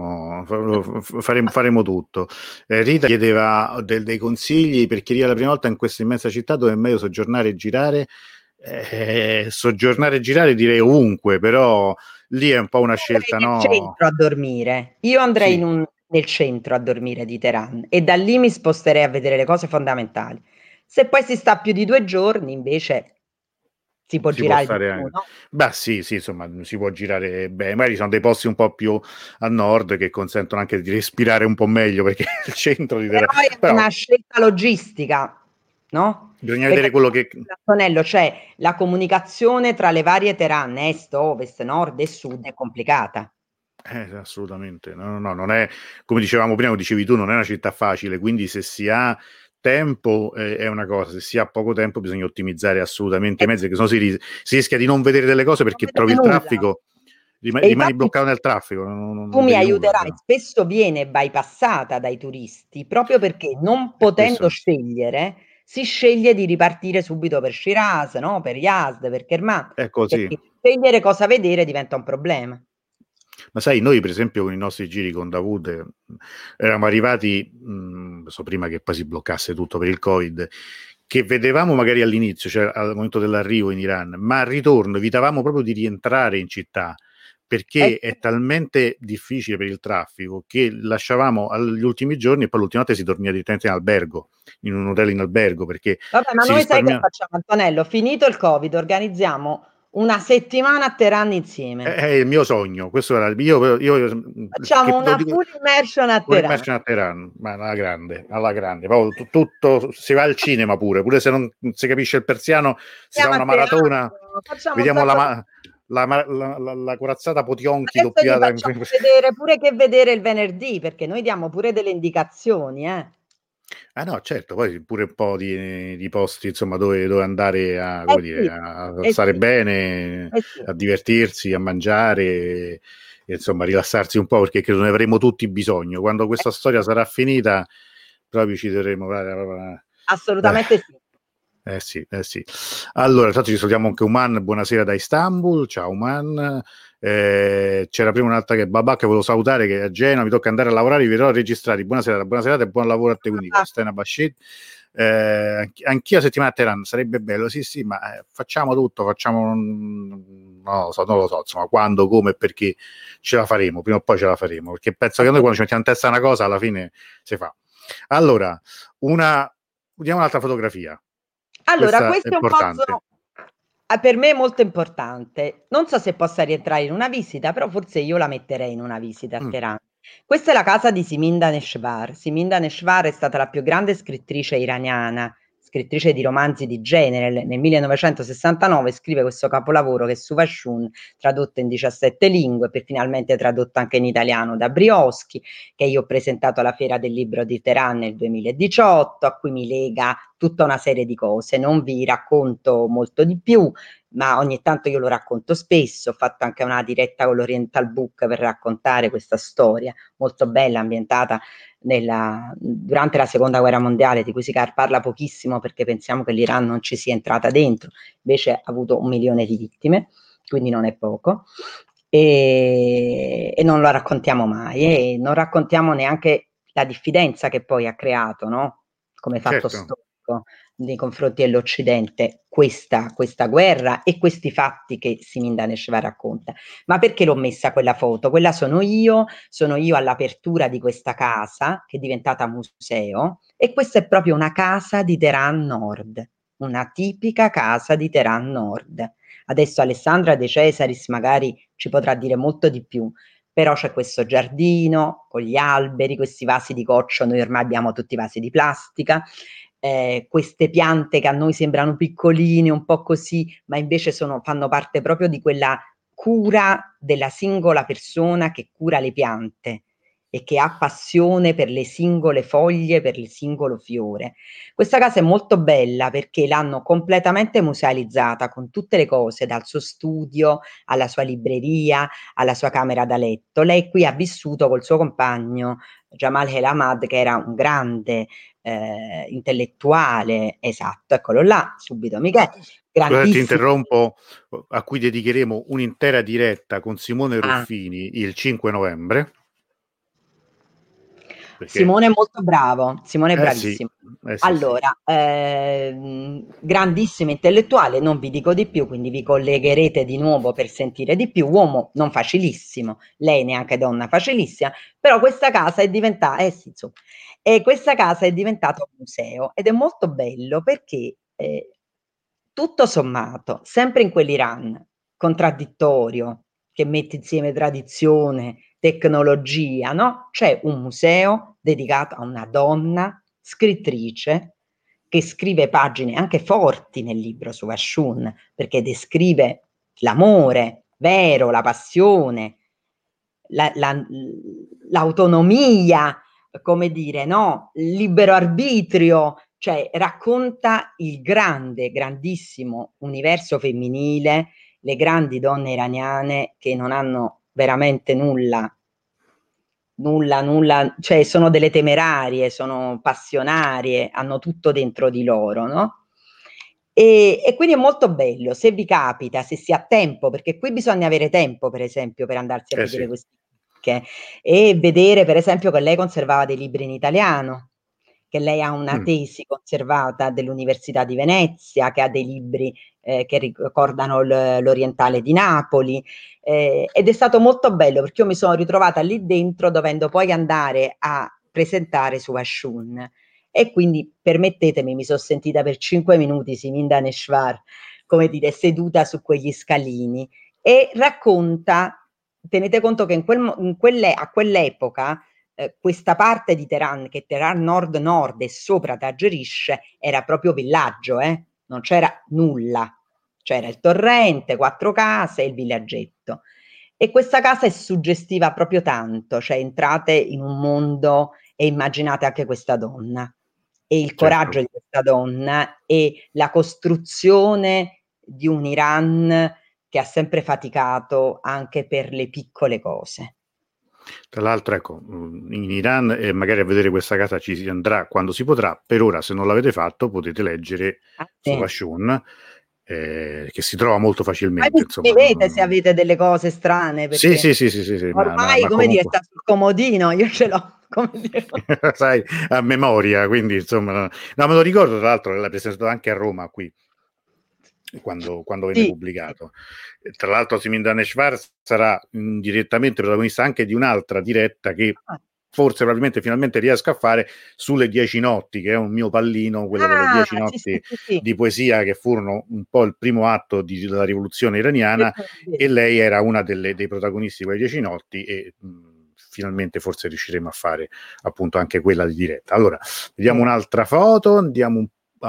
faremo tutto. Rita chiedeva dei consigli per chi arriva la prima volta in questa immensa città dove è meglio soggiornare e girare. Soggiornare e girare direi ovunque, però lì è un po' una Io andrei scelta, nel no? centro a dormire. Io andrei Sì, nel centro a dormire di Teheran e da lì mi sposterei a vedere le cose fondamentali. Se poi si sta più di 2 giorni, invece si può si può girare di stare più, anche. no? Beh, sì, sì, insomma, si può girare bene. Magari sono dei posti un po' più a nord che consentono anche di respirare un po' meglio perché il centro di Teheran. Però è Però una scelta logistica, no? bisogna vedere Perché quello che. Antonello, cioè la comunicazione tra le varie Teheran, est, ovest, nord e sud è complicata. Assolutamente, no, no, no, non è, come dicevamo prima, dicevi tu, non è una città facile, quindi se si ha tempo è una cosa, se si ha poco tempo bisogna ottimizzare assolutamente E i mezzi, che sennò si rischia di non vedere delle cose non perché trovi vedete il nulla. traffico, E rimani infatti bloccato nel traffico, tu non mi vedi nulla. aiuterai, spesso viene bypassata dai turisti proprio perché non E potendo questo scegliere, si sceglie di ripartire subito per Shiraz, no? Per Yazd, per Kerman, è così. perché scegliere cosa vedere diventa un problema. Ma sai, noi per esempio con i nostri giri con Davud eravamo arrivati, so prima che poi si bloccasse tutto per il Covid, che vedevamo magari all'inizio, cioè al momento dell'arrivo in Iran, ma al ritorno evitavamo proprio di rientrare in città perché Sì. è talmente difficile per il traffico che lasciavamo agli ultimi giorni e poi l'ultima notte si dormiva direttamente in albergo, in un hotel in albergo, perché Vabbè, ma si noi sai che risparmia. facciamo, Antonello? Finito il Covid, organizziamo una settimana a Teheran insieme. È il mio sogno, questo era io Facciamo che lo una dico, full immersion a un Teheran. immersion a Teheran, ma alla grande, proprio tutto, si va al cinema pure se non si capisce il persiano, si fa Andiamo una a maratona, teatro, facciamo un vediamo sacco di... la corazzata Potionchi Adesso gli doppiata facciamo vedere pure che vedere il venerdì, perché noi diamo pure delle indicazioni, eh. Ah no, certo, poi pure un po' di posti, insomma, dove andare a, Eh come dire, sì, a eh stare sì, bene, eh sì. a divertirsi, a mangiare, insomma, rilassarsi un po' perché credo ne avremo tutti bisogno. Quando questa storia Sì. sarà finita, proprio ci dovremo fare. Eh, Assolutamente sì. sì, eh sì. Allora, intanto ci salutiamo anche Uman, buonasera da Istanbul, ciao Uman. C'era prima un'altra che Babà che volevo salutare che è a Genova, mi tocca andare a lavorare, vi vedrò registrati. Buona serata e buon lavoro a te, quindi con Stena Bashir. Anch'io settimana a Teheran sarebbe bello, sì, sì, ma facciamo tutto, non lo so, insomma, quando, come e perché ce la faremo, prima o poi ce la faremo, perché penso che noi quando ci mettiamo in testa una cosa alla fine si fa. Allora, vediamo un'altra fotografia. Allora, Questa è questo è un importante. posto per me molto importante. Non so se possa rientrare in una visita, però forse io la metterei in una visita a Mm. Teheran. Questa è la casa di Siminda Neshvar. Siminda Neshvar è stata la più grande scrittrice iraniana, scrittrice di romanzi di genere. Nel 1969 scrive questo capolavoro che è Suvashun, tradotto in 17 lingue, poi finalmente tradotto anche in italiano da Brioschi, che io ho presentato alla Fiera del Libro di Teheran nel 2018, a cui mi lega tutta una serie di cose. Non vi racconto molto di più, ma ogni tanto io lo racconto spesso. Ho fatto anche una diretta con l'Oriental Book per raccontare questa storia molto bella, ambientata durante la seconda guerra mondiale, di cui si parla pochissimo perché pensiamo che l'Iran non ci sia entrata dentro, invece ha avuto 1 milione di vittime, quindi non è poco. e non lo raccontiamo mai e non raccontiamo neanche la diffidenza che poi ha creato, no? Come fatto Certo, storico nei confronti dell'Occidente questa guerra e questi fatti che Simin Daneshvar racconta. Ma perché l'ho messa quella foto? Quella sono io all'apertura di questa casa che è diventata museo e questa è proprio una casa di Teheran Nord, una tipica casa di Teheran Nord. Adesso Alessandra De Cesaris magari ci potrà dire molto di più, però c'è questo giardino con gli alberi, questi vasi di coccio, noi ormai abbiamo tutti i vasi di plastica, queste piante che a noi sembrano piccoline, un po' così, ma invece fanno parte proprio di quella cura della singola persona che cura le piante e che ha passione per le singole foglie, per il singolo fiore. Questa casa è molto bella perché l'hanno completamente musealizzata con tutte le cose, dal suo studio alla sua libreria, alla sua camera da letto. Lei qui ha vissuto col suo compagno Jamal El Ahmad, che era un grande intellettuale, esatto, eccolo là, subito Michele, scusate, ti grandissimo. interrompo, a cui dedicheremo un'intera diretta con Simone Ah, Ruffini il 5 novembre, perché Simone è molto bravo, Simone è sì, bravissimo. sì, sì. Allora, grandissimo intellettuale, non vi dico di più, quindi vi collegherete di nuovo per sentire di più. Uomo non facilissimo, lei neanche donna facilissima, però questa casa è diventata, sì, insomma, e questa casa è diventata un museo ed è molto bello perché tutto sommato, sempre in quell'Iran contraddittorio che mette insieme tradizione, tecnologia, no? C'è un museo dedicato a una donna scrittrice che scrive pagine anche forti nel libro su Ashun, perché descrive l'amore vero, la passione, l'autonomia, come dire, no? Il libero arbitrio, cioè racconta il grande, grandissimo universo femminile, le grandi donne iraniane che non hanno veramente nulla, cioè sono delle temerarie, sono passionarie, hanno tutto dentro di loro, no? E quindi è molto bello, se vi capita, se si ha tempo, perché qui bisogna avere tempo, per esempio, per andarsi a vedere Sì. queste chicche, e vedere, per esempio, che lei conservava dei libri in italiano, che lei ha una Mm. tesi conservata dell'Università di Venezia, che ha dei libri che ricordano l'Orientale di Napoli, ed è stato molto bello perché io mi sono ritrovata lì dentro dovendo poi andare a presentare su Ashun e quindi permettetemi, mi sono sentita per 5 minuti Simin Daneshvar, come dire, seduta su quegli scalini e racconta, tenete conto che a quell'epoca questa parte di Teheran, che Teheran Nord-Nord e sopra Tagerish, era proprio villaggio, non c'era nulla, c'era il torrente, 4 case e il villaggetto. E questa casa è suggestiva proprio tanto, cioè entrate in un mondo e immaginate anche questa donna e il coraggio Certo. di questa donna e la costruzione di un Iran che ha sempre faticato anche per le piccole cose. Tra l'altro, ecco, in Iran magari a vedere questa casa ci si andrà quando si potrà. Per ora, se non l'avete fatto, potete leggere Ah, su sì. Vashon, che si trova molto Poi facilmente. mi Insomma, scrivete se avete delle cose strane, sì, perché sì, sì, sì, sì, sì, ormai, ma come dire, comunque, sta sul comodino, io ce l'ho, come dire. sai, a memoria, quindi insomma, no, me lo ricordo, tra l'altro, l'ha presentato anche a Roma qui, quando venne Sì, pubblicato. Tra l'altro Simin Daneshvar sarà direttamente protagonista anche di un'altra diretta che ah, forse probabilmente finalmente riesco a fare sulle 10 notti, che è un mio pallino, quello delle ah, 10 notti sì. di poesia che furono un po' il primo atto della rivoluzione iraniana e lei era una dei protagonisti di quelle 10 notti e finalmente forse riusciremo a fare appunto anche quella di diretta. Allora, vediamo Sì. un'altra foto, andiamo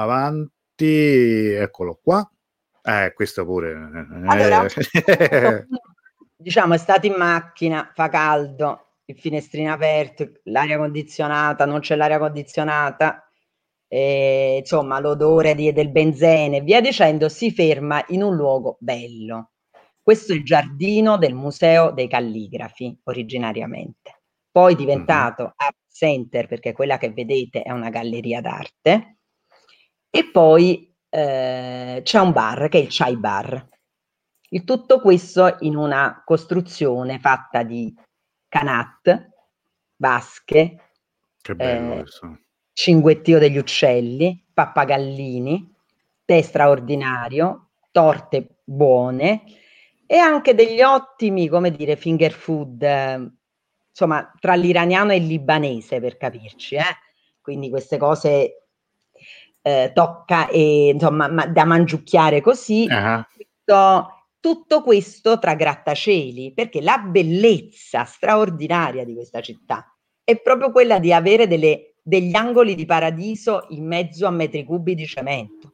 avanti, eccolo qua. Questo pure. Allora, a un certo punto uno, diciamo, è stato in macchina, fa caldo, il finestrino aperto, l'aria condizionata, non c'è l'aria condizionata, insomma, l'odore del benzene e via dicendo, si ferma in un luogo bello. Questo è il giardino del Museo dei Calligrafi, originariamente. Poi Mhm. diventato Art Center, perché quella che vedete è una galleria d'arte. E poi c'è un bar che è il Chai Bar. Il tutto questo in una costruzione fatta di canat, vasche, Che bello questo. cinguettio degli uccelli, pappagallini, tè straordinario, torte buone e anche degli ottimi, come dire, finger food, insomma, tra l'iraniano e il libanese per capirci, eh? Quindi queste cose tocca e insomma da mangiucchiare così. Ah, Tutto questo tra grattacieli, perché la bellezza straordinaria di questa città è proprio quella di avere degli angoli di paradiso in mezzo a metri cubi di cemento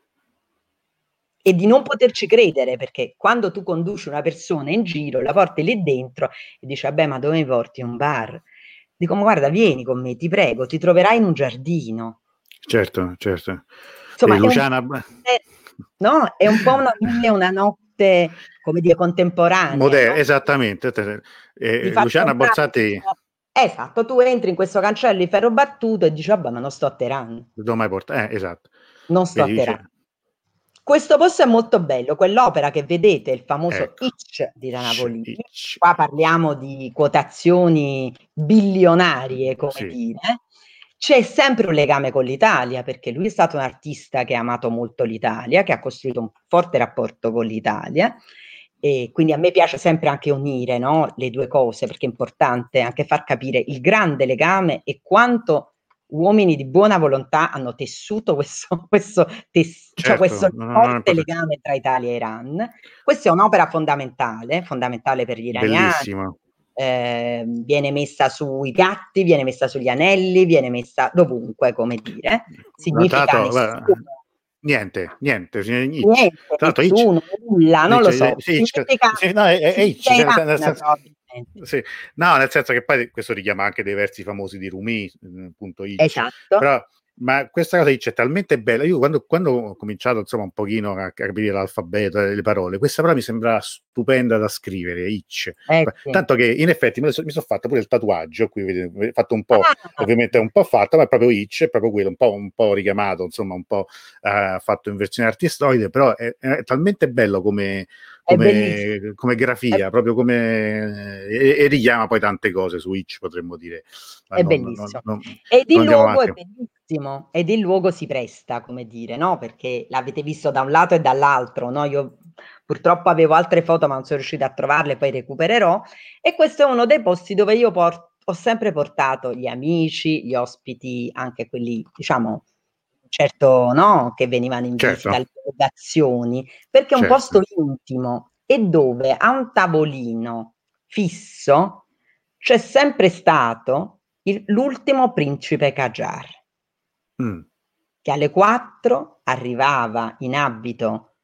e di non poterci credere, perché quando tu conduci una persona in giro, la porti lì dentro e dici, vabbè, ma dove mi porti? Un bar? Dico, ma guarda, vieni con me, ti prego, ti troverai in un giardino. certo, certo. E Insomma, è un po', Luciana no? È un po' una mille e una notte, come dire, contemporanea, no? esattamente. Di far Luciana comprare Borzati, esatto, tu entri in questo cancello di ferro battuto e dici, vabbè, ma non sto a Teheran, dove mai porta? Esatto. non sto a Vedi, Teheran. dice, Questo posto è molto bello, quell'opera che vedete, il famoso ecco, Itch di Napolini, Hitch, qua parliamo di quotazioni bilionarie, come sì, dire, c'è sempre un legame con l'Italia, perché lui è stato un artista che ha amato molto l'Italia, che ha costruito un forte rapporto con l'Italia, e quindi a me piace sempre anche unire, no, le due cose, perché è importante anche far capire il grande legame e quanto uomini di buona volontà hanno tessuto cioè certo, questo non è forte legame tra Italia e Iran. Questa è un'opera fondamentale, fondamentale per gli iraniani. bellissimo. Viene messa sui piatti, viene messa sugli anelli, viene messa dovunque, come dire. No, tra Significa l'altro, nessuno, niente, signor Hitch. niente, Tra l'altro, Hitch, nessuno, nulla, non lo so. Sì, Significa, sì, no, è Hitch, significa nel Iran, senso, probabilmente. sì. No, nel senso che poi questo richiama anche dei versi famosi di Rumi, appunto Hitch, Esatto. però ma questa cosa Hitch è talmente bella, io quando ho cominciato insomma un pochino a capire l'alfabeto e le parole, questa parola mi sembra stupenda da scrivere, Hitch, Sì. tanto che in effetti mi sono fatto pure il tatuaggio, qui vedete, fatto un po', Ah, ovviamente un po' fatto, ma è proprio Hitch, è proprio quello, un po' richiamato, insomma un po' fatto in versione artistoide, però è talmente bello è bellissimo, come grafia, proprio come e richiama poi tante cose su Itch, potremmo dire, ma è bellissimo. Ed non il andiamo luogo è avanti. bellissimo, ed il luogo si presta, come dire, no? Perché l'avete visto da un lato e dall'altro, no? Io purtroppo avevo altre foto, ma non sono riuscita a trovarle, poi recupererò. E questo è uno dei posti dove io ho sempre portato gli amici, gli ospiti, anche quelli, diciamo, certo, no? Che venivano in visita, Certo, le delegazioni, perché è un certo. posto intimo e dove a un tavolino fisso c'è sempre stato l'ultimo principe Qajar, Mm. che alle 4 arrivava in abito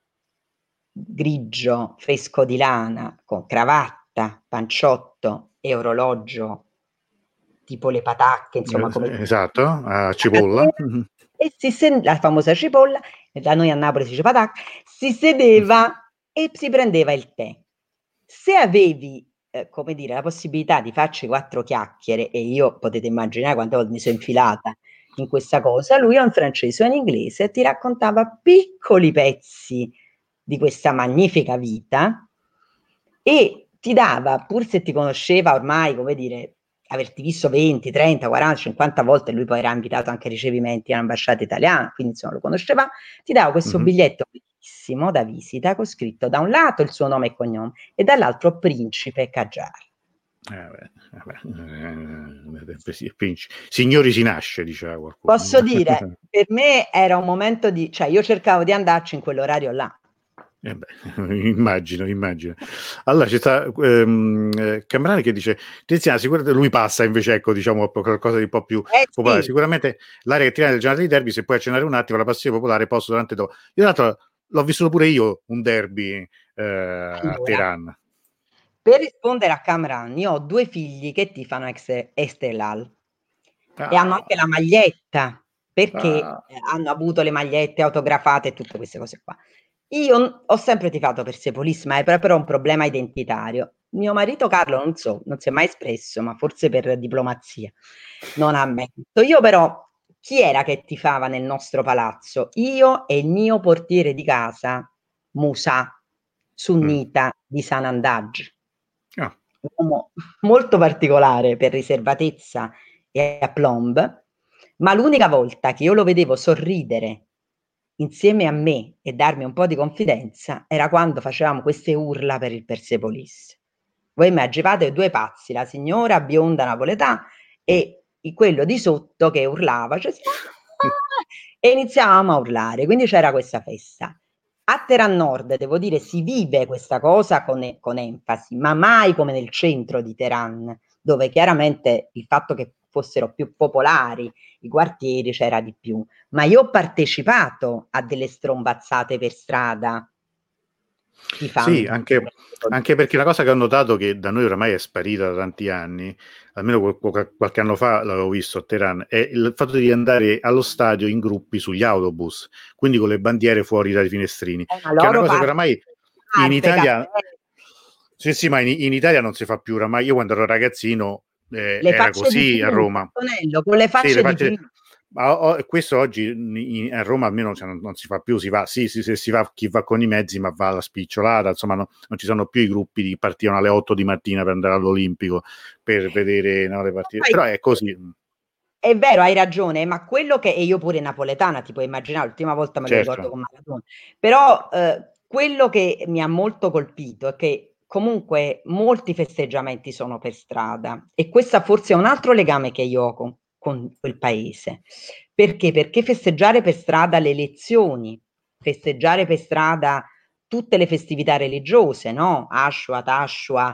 grigio, fresco di lana, con cravatta, panciotto e orologio, tipo le patacche, insomma, come Esatto, a la cipolla. catena, Mhm. e la famosa cipolla, da noi a Napoli si dice patacca, si sedeva e si prendeva il tè. Se avevi, come dire, la possibilità di farci 4 chiacchiere, e io potete immaginare quante volte mi sono infilata in questa cosa, lui o in francese o in inglese ti raccontava piccoli pezzi di questa magnifica vita e ti dava, pur se ti conosceva ormai, come dire, averti visto 20, 30, 40, 50 volte, lui poi era invitato anche ai ricevimenti all'ambasciata italiana, quindi insomma lo conosceva, ti dava questo Mhm. biglietto bellissimo da visita con scritto da un lato il suo nome e cognome e dall'altro Principe Qajar. Signori si nasce, diceva qualcuno. Posso dire, per me era un momento di, cioè io cercavo di andarci in quell'orario là. Beh, immagino. Allora c'è sta Cambrani che dice Tiziana, sicuramente lui passa invece, ecco, diciamo a qualcosa di un po' più popolare. Sì, Sicuramente l'area che tiene del giornata di derby, se puoi accennare un attimo, la passione popolare posto durante dopo. Io tra l'altro l'ho vissuto pure io un derby a allora, Teheran. per rispondere a Camran, io ho 2 figli che tifano Estelal e hanno Ah, anche la maglietta, perché, ah, hanno avuto le magliette autografate e tutte queste cose qua. Io ho sempre tifato per Sepolis, ma è proprio un problema identitario. Mio marito Carlo, non so, non si è mai espresso, ma forse per diplomazia, non ha ammesso. Io però, chi era che tifava nel nostro palazzo? Io e il mio portiere di casa, Musa. Mm. sunnita di Sanandaj, Ah, un uomo molto particolare per riservatezza e aplomb, ma l'unica volta che io lo vedevo sorridere insieme a me e darmi un po' di confidenza era quando facevamo queste urla per il Persepolis. Voi immaginate due pazzi, la signora bionda napoletana e quello di sotto che urlava, cioè, e iniziavamo a urlare, quindi c'era questa festa. A Teheran Nord, devo dire, si vive questa cosa con enfasi, ma mai come nel centro di Teheran, dove chiaramente il fatto che fossero più popolari i quartieri c'era di più. Ma io ho partecipato a delle strombazzate per strada, sì, tifando. anche perché la cosa che ho notato che da noi oramai è sparita da tanti anni, almeno qualche anno fa l'avevo visto a Teheran, è il fatto di andare allo stadio in gruppi sugli autobus, quindi con le bandiere fuori dai finestrini, È una che è una loro cosa che parte, oramai in parte, Italia, cappello. sì, sì, ma in Italia non si fa più oramai. Io quando ero ragazzino Le era facce di così a prima, Roma. Antonello, con le Sì, le facce di facce. prima. Ma questo oggi a Roma almeno cioè, non si fa più, si va, sì, sì, se si va, chi va con i mezzi, ma va alla spicciolata, insomma non ci sono più i gruppi che partivano alle 8 di mattina per andare all'Olimpico per vedere, no, le partite, Poi, però è così, è vero, hai ragione, ma quello che, e io pure napoletana, ti puoi immaginare, l'ultima volta me lo ricordo certo, con Maradona, però quello che mi ha molto colpito è che comunque molti festeggiamenti sono per strada e questo forse è un altro legame che io ho con quel paese. Perché? Perché festeggiare per strada le elezioni, festeggiare per strada tutte le festività religiose, no? Ashua, Tashua,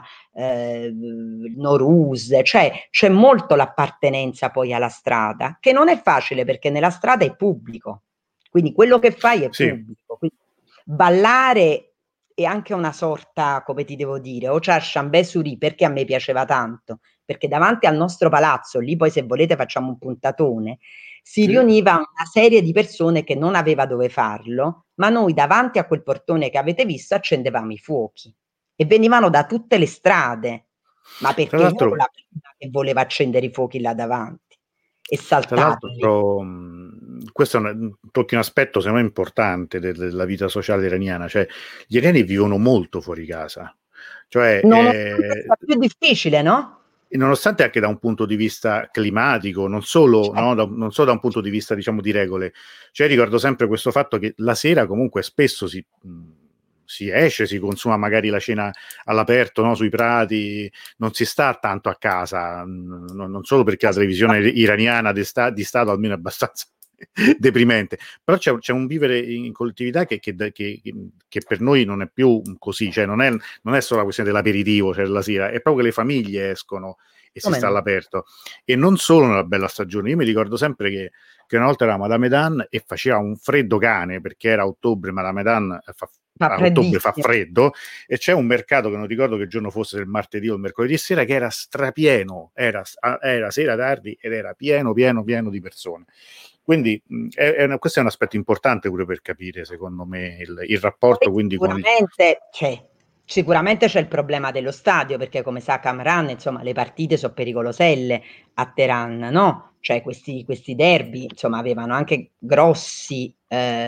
Noruse, cioè c'è molto l'appartenenza poi alla strada, che non è facile perché nella strada è pubblico, quindi quello che fai è sì, pubblico, quindi ballare è anche una sorta, come ti devo dire, o c'è Chambé Suri, perché a me piaceva tanto, perché davanti al nostro palazzo, lì poi se volete facciamo un puntatone, si sì. riuniva una serie di persone che non aveva dove farlo, ma noi davanti a quel portone che avete visto accendevamo i fuochi e venivano da tutte le strade, ma Tra perché io ero l'altro la prima che voleva accendere i fuochi là davanti e Tra l'altro, saltarli. questo tocchi un aspetto secondo me importante della vita sociale iraniana, cioè gli iraniani vivono molto fuori casa, cioè Nonostante sia più difficile, no? nonostante anche da un punto di vista climatico, non solo, Cioè, no, non solo da un punto di vista diciamo di regole, cioè ricordo sempre questo fatto che la sera comunque spesso si esce, si consuma magari la cena all'aperto, no, sui prati, non si sta tanto a casa, non solo perché la televisione iraniana di Stato almeno è abbastanza deprimente, però c'è un vivere in collettività che per noi non è più così, cioè non è solo la questione dell'aperitivo, cioè della sera, è proprio che le famiglie escono e si come sta no? all'aperto, e non solo nella bella stagione. Io mi ricordo sempre che una volta eravamo ad Hamadan e faceva un freddo cane perché era ottobre, ma Hamadan Fa a ottobre fa freddissimo. freddo, e c'è un mercato che non ricordo che giorno fosse, il martedì o il mercoledì sera, che era strapieno, era sera tardi ed era pieno pieno pieno di persone. Quindi questo è un aspetto importante pure per capire, secondo me, il Poi rapporto quindi con il. sicuramente c'è il problema dello stadio, perché come sa Camran, insomma, le partite sono pericoloselle a Teheran, no? Cioè questi derby, insomma, avevano anche grossi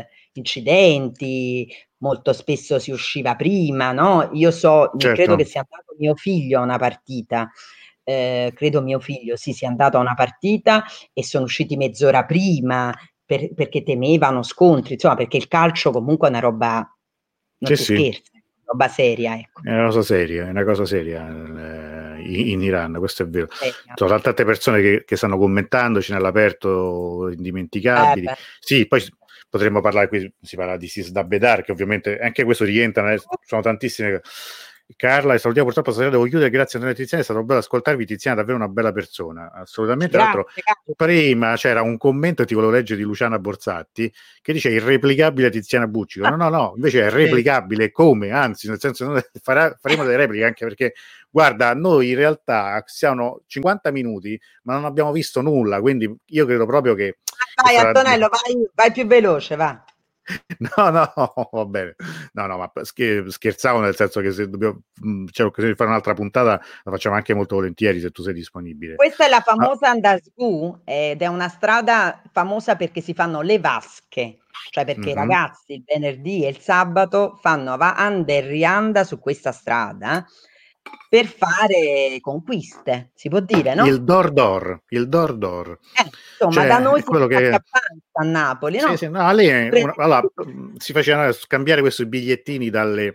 incidenti, molto spesso si usciva prima, no? Io credo che Certo, sia andato mio figlio a una partita, credo mio figlio, sì, sia andato a una partita e sono usciti mezz'ora prima perché temevano scontri, insomma, perché il calcio comunque è una roba, non sì, si sì, scherza, è una roba seria, ecco. è una cosa seria in Iran, questo è vero. Seria. Ci sono tante persone che stanno commentandoci nell'aperto indimenticabili. Beh. Sì, poi potremmo parlare qui, si parla di Sisda Bedar, che ovviamente anche questo rientra, sono tantissime. Carla, e salutiamo, purtroppo stasera devo chiudere, grazie a Antonio Tiziana, è stato bello ascoltarvi, Tiziana è davvero una bella persona, assolutamente. Tra l'altro Grazie, Carlo. prima c'era un commento, ti volevo leggere, di Luciana Borzatti, che dice irreplicabile Tiziana Buccico. No, no, no, invece è replicabile come, anzi, nel senso noi faremo delle repliche, anche perché, guarda, noi in realtà siamo 50 minuti, ma non abbiamo visto nulla, quindi io credo proprio che Vai sarà. Antonello, vai più veloce, va. No, no, va bene. No, no, ma scherzavo nel senso che se dobbiamo, c'è occasione di fare un'altra puntata, la facciamo anche molto volentieri se tu sei disponibile. Questa è la Ah, famosa Andasgu ed è una strada famosa perché si fanno le vasche, cioè perché i mhm. ragazzi il venerdì e il sabato fanno anda e rianda su questa strada per fare conquiste, si può dire, no? Il Dor, Insomma, da cioè noi è si quello dice che accapanza a Napoli, sì, sì, no? no, lì è Prende- allora, si faceva scambiare questi bigliettini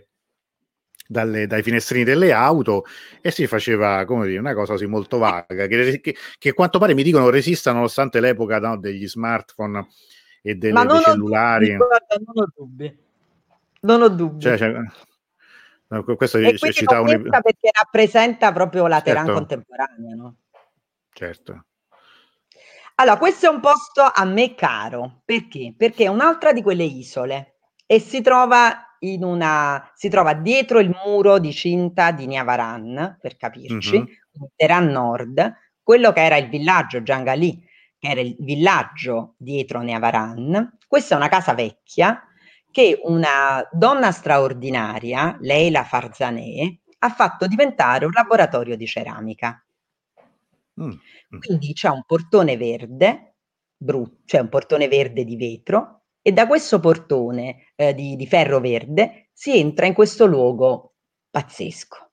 dai finestrini delle auto e si faceva, come dire, una cosa così molto vaga, che a quanto pare mi dicono resista nonostante l'epoca, no, degli smartphone e Ma dei non ho dubbi, cellulari. guarda, non ho dubbi, non ho dubbi. Cioè, no, questo E quindi l'ho citava messa perché rappresenta proprio la Teheran certo, contemporanea, no? certo. Allora, questo è un posto a me caro, perché? Perché è un'altra di quelle isole e si trova dietro il muro di cinta di Niavaran, per capirci, Mhm. in Teheran Nord, quello che era il villaggio Jangali, che era il villaggio dietro Niavaran. Questa è una casa vecchia che una donna straordinaria, Leila Farzaneh, ha fatto diventare un laboratorio di ceramica. Mm, mm. Quindi c'è un portone verde, c'è un portone verde di vetro e da questo portone di ferro verde si entra in questo luogo pazzesco.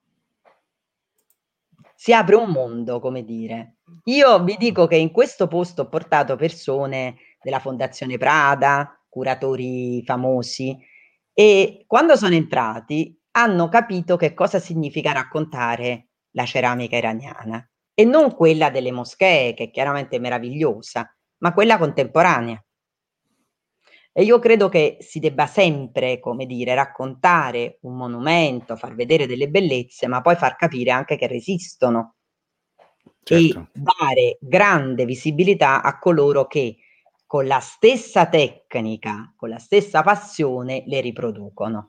Si apre un mondo, come dire. Io vi dico che in questo posto ho portato persone della Fondazione Prada, curatori famosi, e quando sono entrati hanno capito che cosa significa raccontare la ceramica iraniana e non quella delle moschee, che è chiaramente meravigliosa, ma quella contemporanea. E io credo che si debba sempre, come dire, raccontare un monumento, far vedere delle bellezze, ma poi far capire anche che resistono e Certo. dare grande visibilità a coloro che con la stessa tecnica, con la stessa passione le riproducono.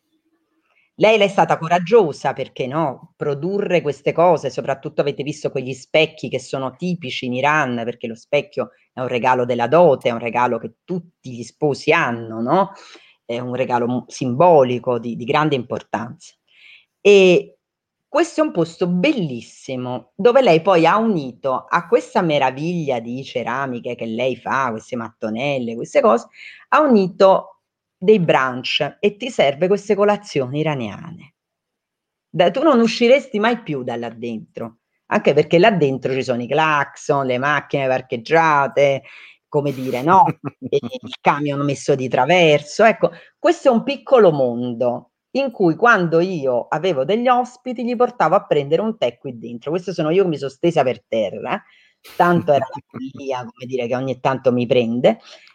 Lei è stata coraggiosa perché no, produrre queste cose, soprattutto avete visto quegli specchi che sono tipici in Iran, perché lo specchio è un regalo della dote, è un regalo che tutti gli sposi hanno, no? È un regalo simbolico di grande importanza. E questo è un posto bellissimo dove lei poi ha unito a questa meraviglia di ceramiche che lei fa, queste mattonelle, queste cose, ha unito dei brunch e ti serve queste colazioni iraniane. Tu non usciresti mai più da là dentro, anche perché là dentro ci sono i clacson, le macchine parcheggiate, come dire, no? E il camion messo di traverso. Ecco, questo è un piccolo mondo in cui quando io avevo degli ospiti gli portavo a prendere un tè qui dentro. Questo sono io che mi sono stesa per terra, tanto era la follia, come dire, che ogni tanto mi prende.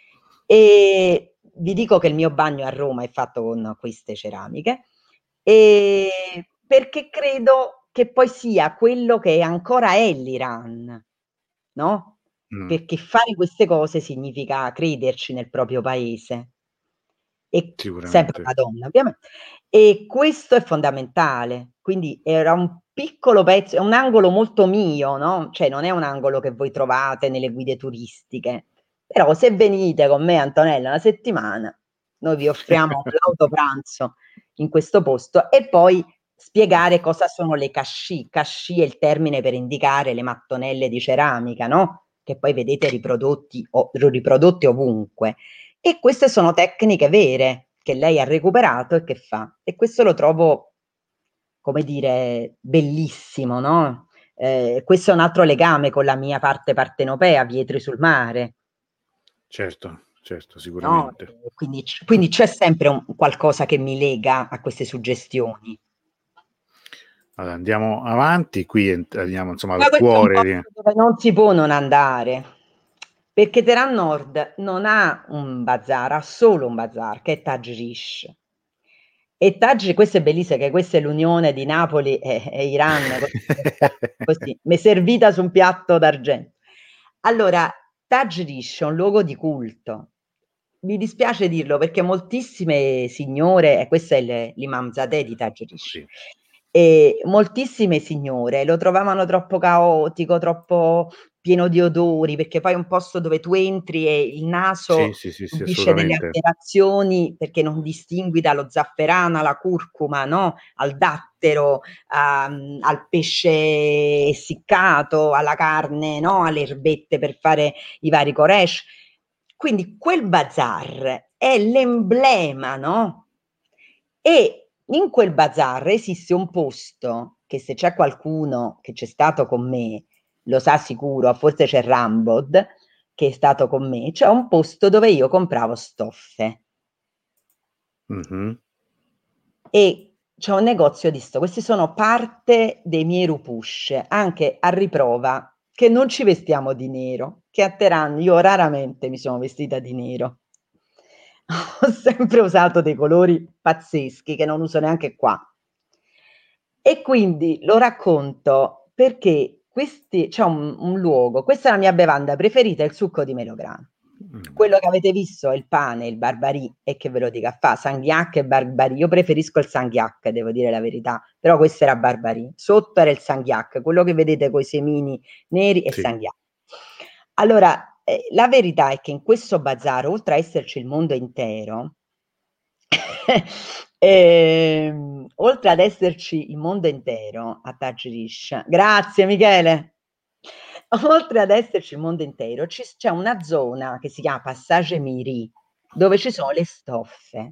E vi dico che il mio bagno a Roma è fatto con queste ceramiche, e perché credo che poi sia quello che ancora è l'Iran, no? Mm, Perché fare queste cose significa crederci nel proprio paese e sempre sicuramente. una donna, ovviamente. E questo è fondamentale. Quindi era un piccolo pezzo, è un angolo molto mio, no? Cioè non è un angolo che voi trovate nelle guide turistiche. Però se venite con me, Antonella, una settimana, noi vi offriamo l'autopranzo in questo posto e poi spiegare cosa sono le casci. Casci è il termine per indicare le mattonelle di ceramica, no? Che poi vedete riprodotti ovunque. E queste sono tecniche vere che lei ha recuperato e che fa. E questo lo trovo, come dire, bellissimo, no? Questo è un altro legame con la mia parte partenopea, Vietri sul mare, Certo, certo, no? sicuramente. Quindi c'è sempre un qualcosa che mi lega a queste suggestioni. Allora, andiamo avanti, qui andiamo insomma Ma al questo è un cuore posto dove non si può non andare, perché Teheran Nord non ha un bazar, ha solo un bazar, che è Taj Rish. E Taj, questo è bellissimo, che questa è l'unione di Napoli e Iran, così, mi è servita su un piatto d'argento. Allora, Taj Rish è un luogo di culto. Mi dispiace dirlo perché moltissime signore, e questo è l'imamzadeh di Taj Rish, Sì. e moltissime signore lo trovavano troppo caotico, troppo pieno di odori, perché poi è un posto dove tu entri e il Sì, naso sì, sì, sì, subisce delle assolutamente. alterazioni perché non distingui dallo zafferano alla curcuma, no? Al dattero, al pesce essiccato, alla carne, no? Alle erbette per fare i vari coresh. Quindi quel bazar è l'emblema, no? E in quel bazar esiste un posto che, se c'è qualcuno che c'è stato con me, lo sa sicuro, forse c'è Rambod che è stato con me, c'è un posto dove io compravo stoffe Mhm. e c'è un negozio di stoffe. Questi sono parte dei miei rupush, anche a riprova che non ci vestiamo di nero, che a Teheran io raramente mi sono vestita di nero. Ho sempre usato dei colori pazzeschi che non uso neanche qua. E quindi lo racconto perché c'è un luogo, questa è la mia bevanda preferita, è il succo di melograno. Quello che avete visto è il pane, il barbarì, e che ve lo dica fa, Sanghiac e barbarì. Io preferisco il Sanghiac, devo dire la verità, però questo era barbarì. Sotto era il Sanghiac, quello che vedete con i semini neri è Sì. Sanghiac. Allora, la verità è che in questo bazar, oltre a esserci il mondo intero, oltre ad esserci il mondo intero a Tajrish, grazie Michele. Oltre ad esserci il mondo intero, c'è una zona che si chiama Passage Miri, dove ci sono le stoffe.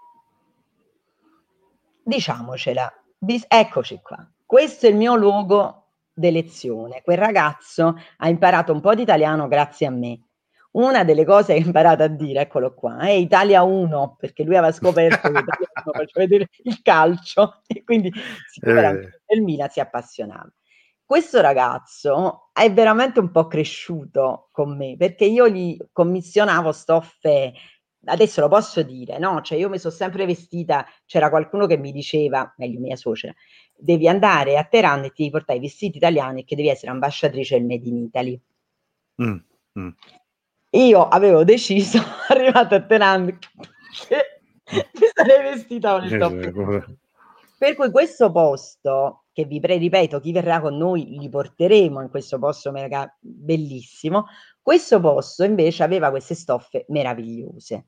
Diciamocela, eccoci qua. Questo è il mio luogo d'elezione. Quel ragazzo ha imparato un po' di italiano grazie a me. Una delle cose che ha imparato a dire, eccolo qua, è Italia 1, perché lui aveva scoperto che Italia 1 faceva vedere il calcio e quindi, siccome era un Eh, tipo del Milan, si appassionava. Questo ragazzo è veramente un po' cresciuto con me, perché io gli commissionavo stoffe, adesso lo posso dire, no? Cioè io mi sono sempre vestita, c'era qualcuno che mi diceva, meglio mia suocera, devi andare a Teheran e ti portai i vestiti italiani e che devi essere ambasciatrice del Made in Italy. mm, mm, Io avevo deciso, arrivata a Teheran, che mm. mi sarei vestita con le stoffe. Per cui questo posto, che ripeto, chi verrà con noi li porteremo in questo posto bellissimo, questo posto invece aveva queste stoffe meravigliose.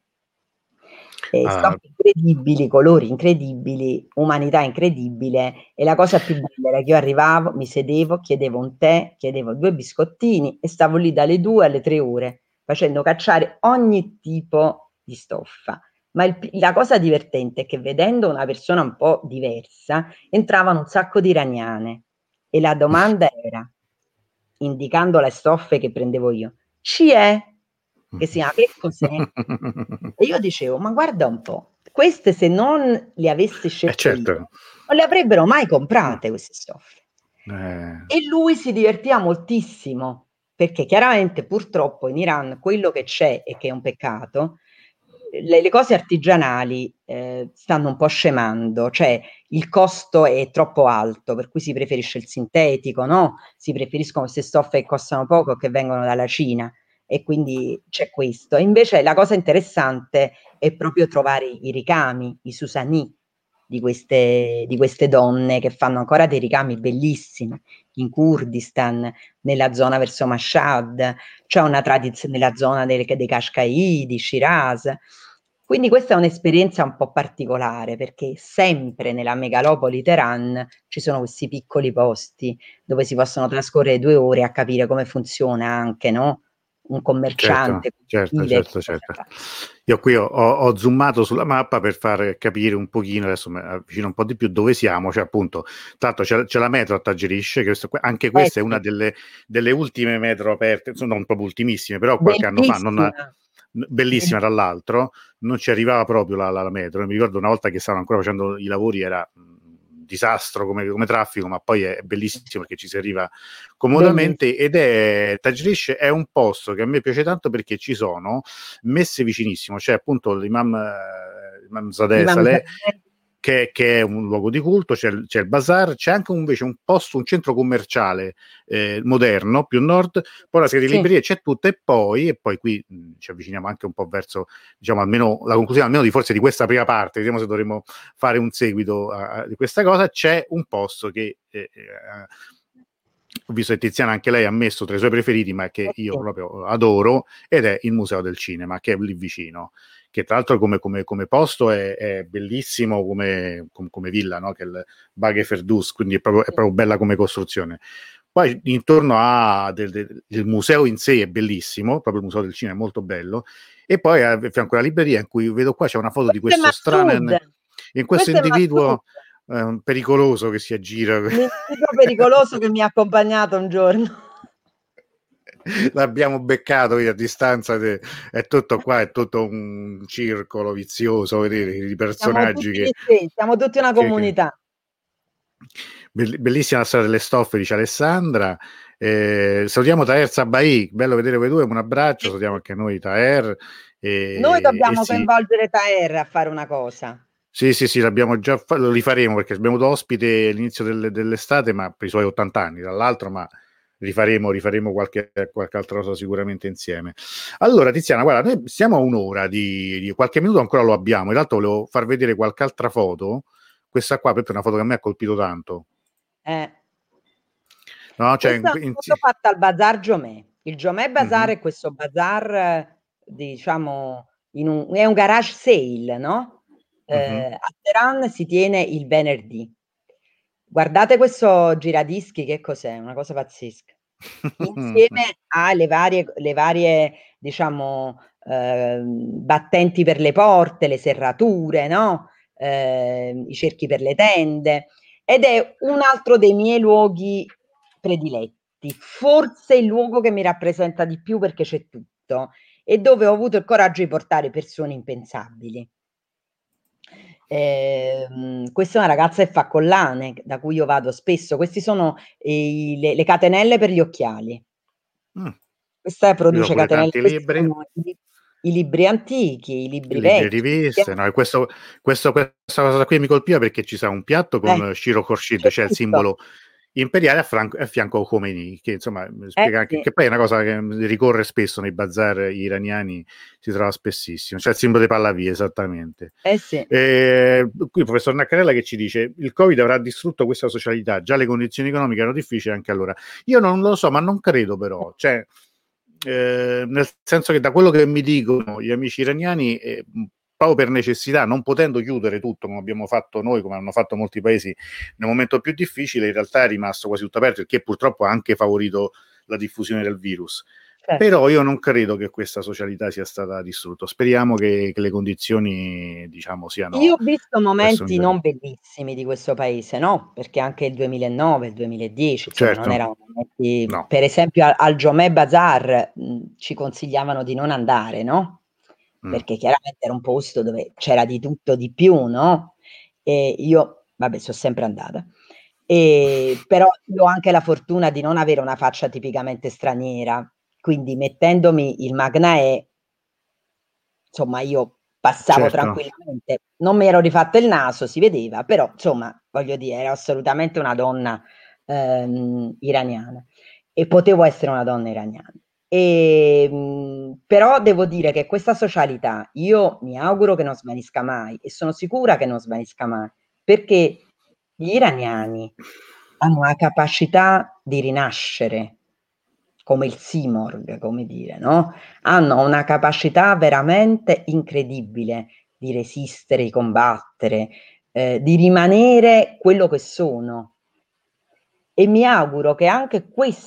Ah, Stoffe incredibili, colori incredibili, umanità incredibile, e la cosa più bella era che io arrivavo, mi sedevo, chiedevo un tè, chiedevo 2 biscottini e stavo lì dalle 2 alle 3 ore facendo cacciare ogni tipo di stoffa. Ma la cosa divertente è che, vedendo una persona un po' diversa, entravano un sacco di iraniane e la domanda era, indicando le stoffe che prendevo io, ci è? Che si chiama, che cos'è? E io dicevo, ma guarda un po', queste se non le avessi scelte io, certo. non le avrebbero mai Mm. comprate queste stoffe. Eh, E lui si divertiva moltissimo, perché chiaramente purtroppo in Iran quello che c'è, e che è un peccato, le cose artigianali stanno un po' scemando, cioè il costo è troppo alto, per cui si preferisce il sintetico, no? Si preferiscono queste stoffe che costano poco, che vengono dalla Cina, e quindi c'è questo. E invece la cosa interessante è proprio trovare i ricami, i Susani di queste donne che fanno ancora dei ricami bellissimi in Kurdistan, nella zona verso Mashhad, c'è una tradizione nella zona dei Kashkai, di Shiraz. Quindi questa è un'esperienza un po' particolare, perché sempre nella megalopoli Teheran ci sono questi piccoli posti dove si possono trascorrere 2 ore a capire come funziona anche, no? Un certo, commerciante, certo, che certo, cosa certo. fa. Io qui ho zoomato sulla mappa per far capire un pochino, adesso mi avvicino un po' di più dove siamo, cioè appunto, tanto c'è la metro a Tagirish, che anche questa è una Sì, delle ultime metro aperte, insomma, non proprio ultimissime, però qualche anno fa, bellissima, bellissima tra bellissima. l'altro, non ci arrivava proprio la metro. Mi ricordo una volta che stavano ancora facendo i lavori, era un disastro come traffico, ma poi è bellissimo perché ci si arriva comodamente. Bellissima. Ed è Tajrish è un posto che a me piace tanto perché ci sono messe vicinissimo, c'è appunto l'Imam Zadeh Imam Saleh, Zadeh. che è un luogo di culto, c'è il bazar, c'è anche invece un posto, un centro commerciale moderno, più nord, poi una serie di Sì. librerie, c'è tutto, e poi qui ci avviciniamo anche un po' verso, diciamo, almeno la conclusione, almeno di forse di questa prima parte, vediamo se dovremmo fare un seguito di questa cosa. C'è un posto che Ho visto che Tiziana anche lei ha messo tra i suoi preferiti, ma che io Sì. proprio adoro, ed è il Museo del Cinema, che è lì vicino, che tra l'altro come posto è bellissimo come villa, no? Che è il Baghe Ferdus, quindi è proprio bella come costruzione. Poi intorno il museo in sé è bellissimo, proprio il Museo del Cinema è molto bello, e poi a fianco alla libreria in cui vedo qua c'è una foto di Questo è questo Massoud, in questo questo è Massoud, individuo pericoloso che si aggira. l'individuo pericoloso che mi ha accompagnato un giorno. L'abbiamo beccato a distanza, è tutto qua, è tutto un circolo vizioso, vedete, di Siamo personaggi tutti gli stessi, siamo tutti una che- comunità. Bellissima la storia delle stoffe, dice Alessandra. Salutiamo Taher Sabai, bello vedere voi due, un abbraccio, salutiamo anche noi Taher. Noi E dobbiamo sì, coinvolgere Taher a fare una cosa. sì, sì, sì, l'abbiamo già lo rifaremo perché abbiamo avuto ospite all'inizio dell'estate, ma per i suoi 80 anni, dall'altro, ma rifaremo qualche altra cosa sicuramente insieme. Allora, Tiziana, guarda, noi siamo a un'ora di qualche minuto ancora lo abbiamo. In realtà volevo far vedere qualche altra foto. Questa qua, per è una foto che a me ha colpito tanto. Eh. No, cioè, Questa è una foto fatta al Bazar Giomè. Il Giomè Bazar mhm, è questo bazar, diciamo, è un garage sale, no? mhm. A Teheran si tiene il venerdì. Guardate questo giradischi, che cos'è? Una cosa pazzesca. Insieme le varie, diciamo, battenti per le porte, le serrature, no? I cerchi per le tende. Ed è un altro dei miei luoghi prediletti, forse il luogo che mi rappresenta di più perché c'è tutto e dove ho avuto il coraggio di portare persone impensabili. Questa è una ragazza che fa collane, da cui io vado spesso. Questi sono le catenelle per gli occhiali. Mm. Questa Io ho produce pure catenelle. tanti Questi libri. sono i libri antichi, i libri Libri e vecchi. riviste, no? E questa cosa qui mi colpiva perché ci sa un piatto Eh, con Shiro Khorshid, c'è cioè il tutto. simbolo imperiale a fianco a Khomeini, che insomma spiega anche, Sì, che poi è una cosa che ricorre spesso nei bazar iraniani, si trova spessissimo, cioè il simbolo dei Pahlavi, esattamente. sì. Qui il professor Naccarella che ci dice il Covid avrà distrutto questa socialità, già le condizioni economiche erano difficili anche allora. Io non lo so, ma non credo però, cioè, nel senso che da quello che mi dicono gli amici iraniani, proprio per necessità, non potendo chiudere tutto come abbiamo fatto noi, come hanno fatto molti paesi nel momento più difficile, in realtà è rimasto quasi tutto aperto, il che purtroppo ha anche favorito la diffusione del virus. Certo. Però io non credo che questa socialità sia stata distrutta. Speriamo che le condizioni, diciamo, Io siano ho visto verso momenti migliori. non bellissimi di questo paese, no? Perché anche il 2009, il 2010, insomma, non Certo, erano momenti, no. per esempio al Giomè Bazar ci consigliavano di non andare, no? Mm. Perché chiaramente era un posto dove c'era di tutto di più, no? E io, vabbè, sono sempre andata. Però io ho anche la fortuna di non avere una faccia tipicamente straniera, quindi mettendomi il Magna E, insomma, io passavo Certo, tranquillamente. Non mi ero rifatta il naso, si vedeva, però insomma, voglio dire, ero assolutamente una donna iraniana e potevo essere una donna iraniana. Però devo dire che questa socialità io mi auguro che non svanisca mai e sono sicura che non svanisca mai, perché gli iraniani hanno una capacità di rinascere, come il Simorg, come dire, no? Hanno una capacità veramente incredibile di resistere, di combattere, di rimanere quello che sono. E mi auguro che anche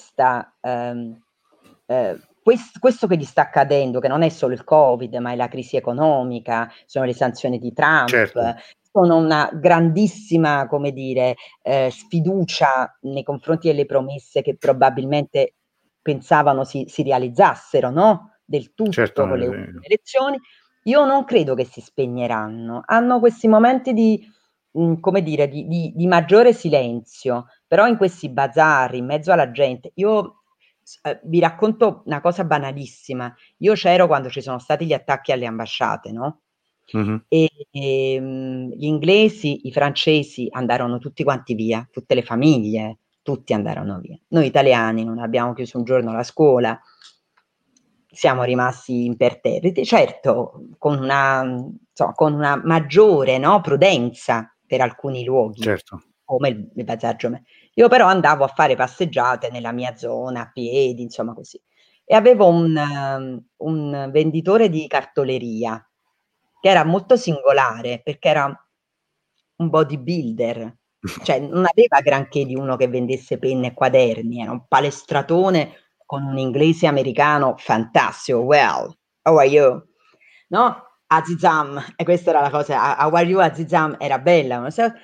questo che gli sta accadendo, che non è solo il Covid, ma è la crisi economica, sono le sanzioni di Trump, certo, sono una grandissima, come dire, sfiducia nei confronti delle promesse che probabilmente pensavano si realizzassero, no? Del certo. tutto con le ultime elezioni. Io non credo che si spegneranno. Hanno questi momenti come dire, di maggiore silenzio, però in questi bazar, in mezzo alla gente, io vi racconto una cosa banalissima. Io c'ero quando ci sono stati gli attacchi alle ambasciate, no? Mhm. Gli inglesi, i francesi andarono tutti quanti via, tutte le famiglie, tutti andarono via. Noi italiani non abbiamo chiuso un giorno la scuola, siamo rimasti imperterriti, certo, insomma, con una maggiore, no, prudenza per alcuni luoghi, Certo. come il paesaggio io però andavo a fare passeggiate nella mia zona, a piedi, insomma così. E avevo un venditore di cartoleria, che era molto singolare, perché era un bodybuilder, cioè non aveva granché di uno che vendesse penne e quaderni, era un palestratone con un inglese americano fantastico. "Well, how are you?" No, "Azizam", e questa era la cosa, "How are you Azizam", era bella, non so.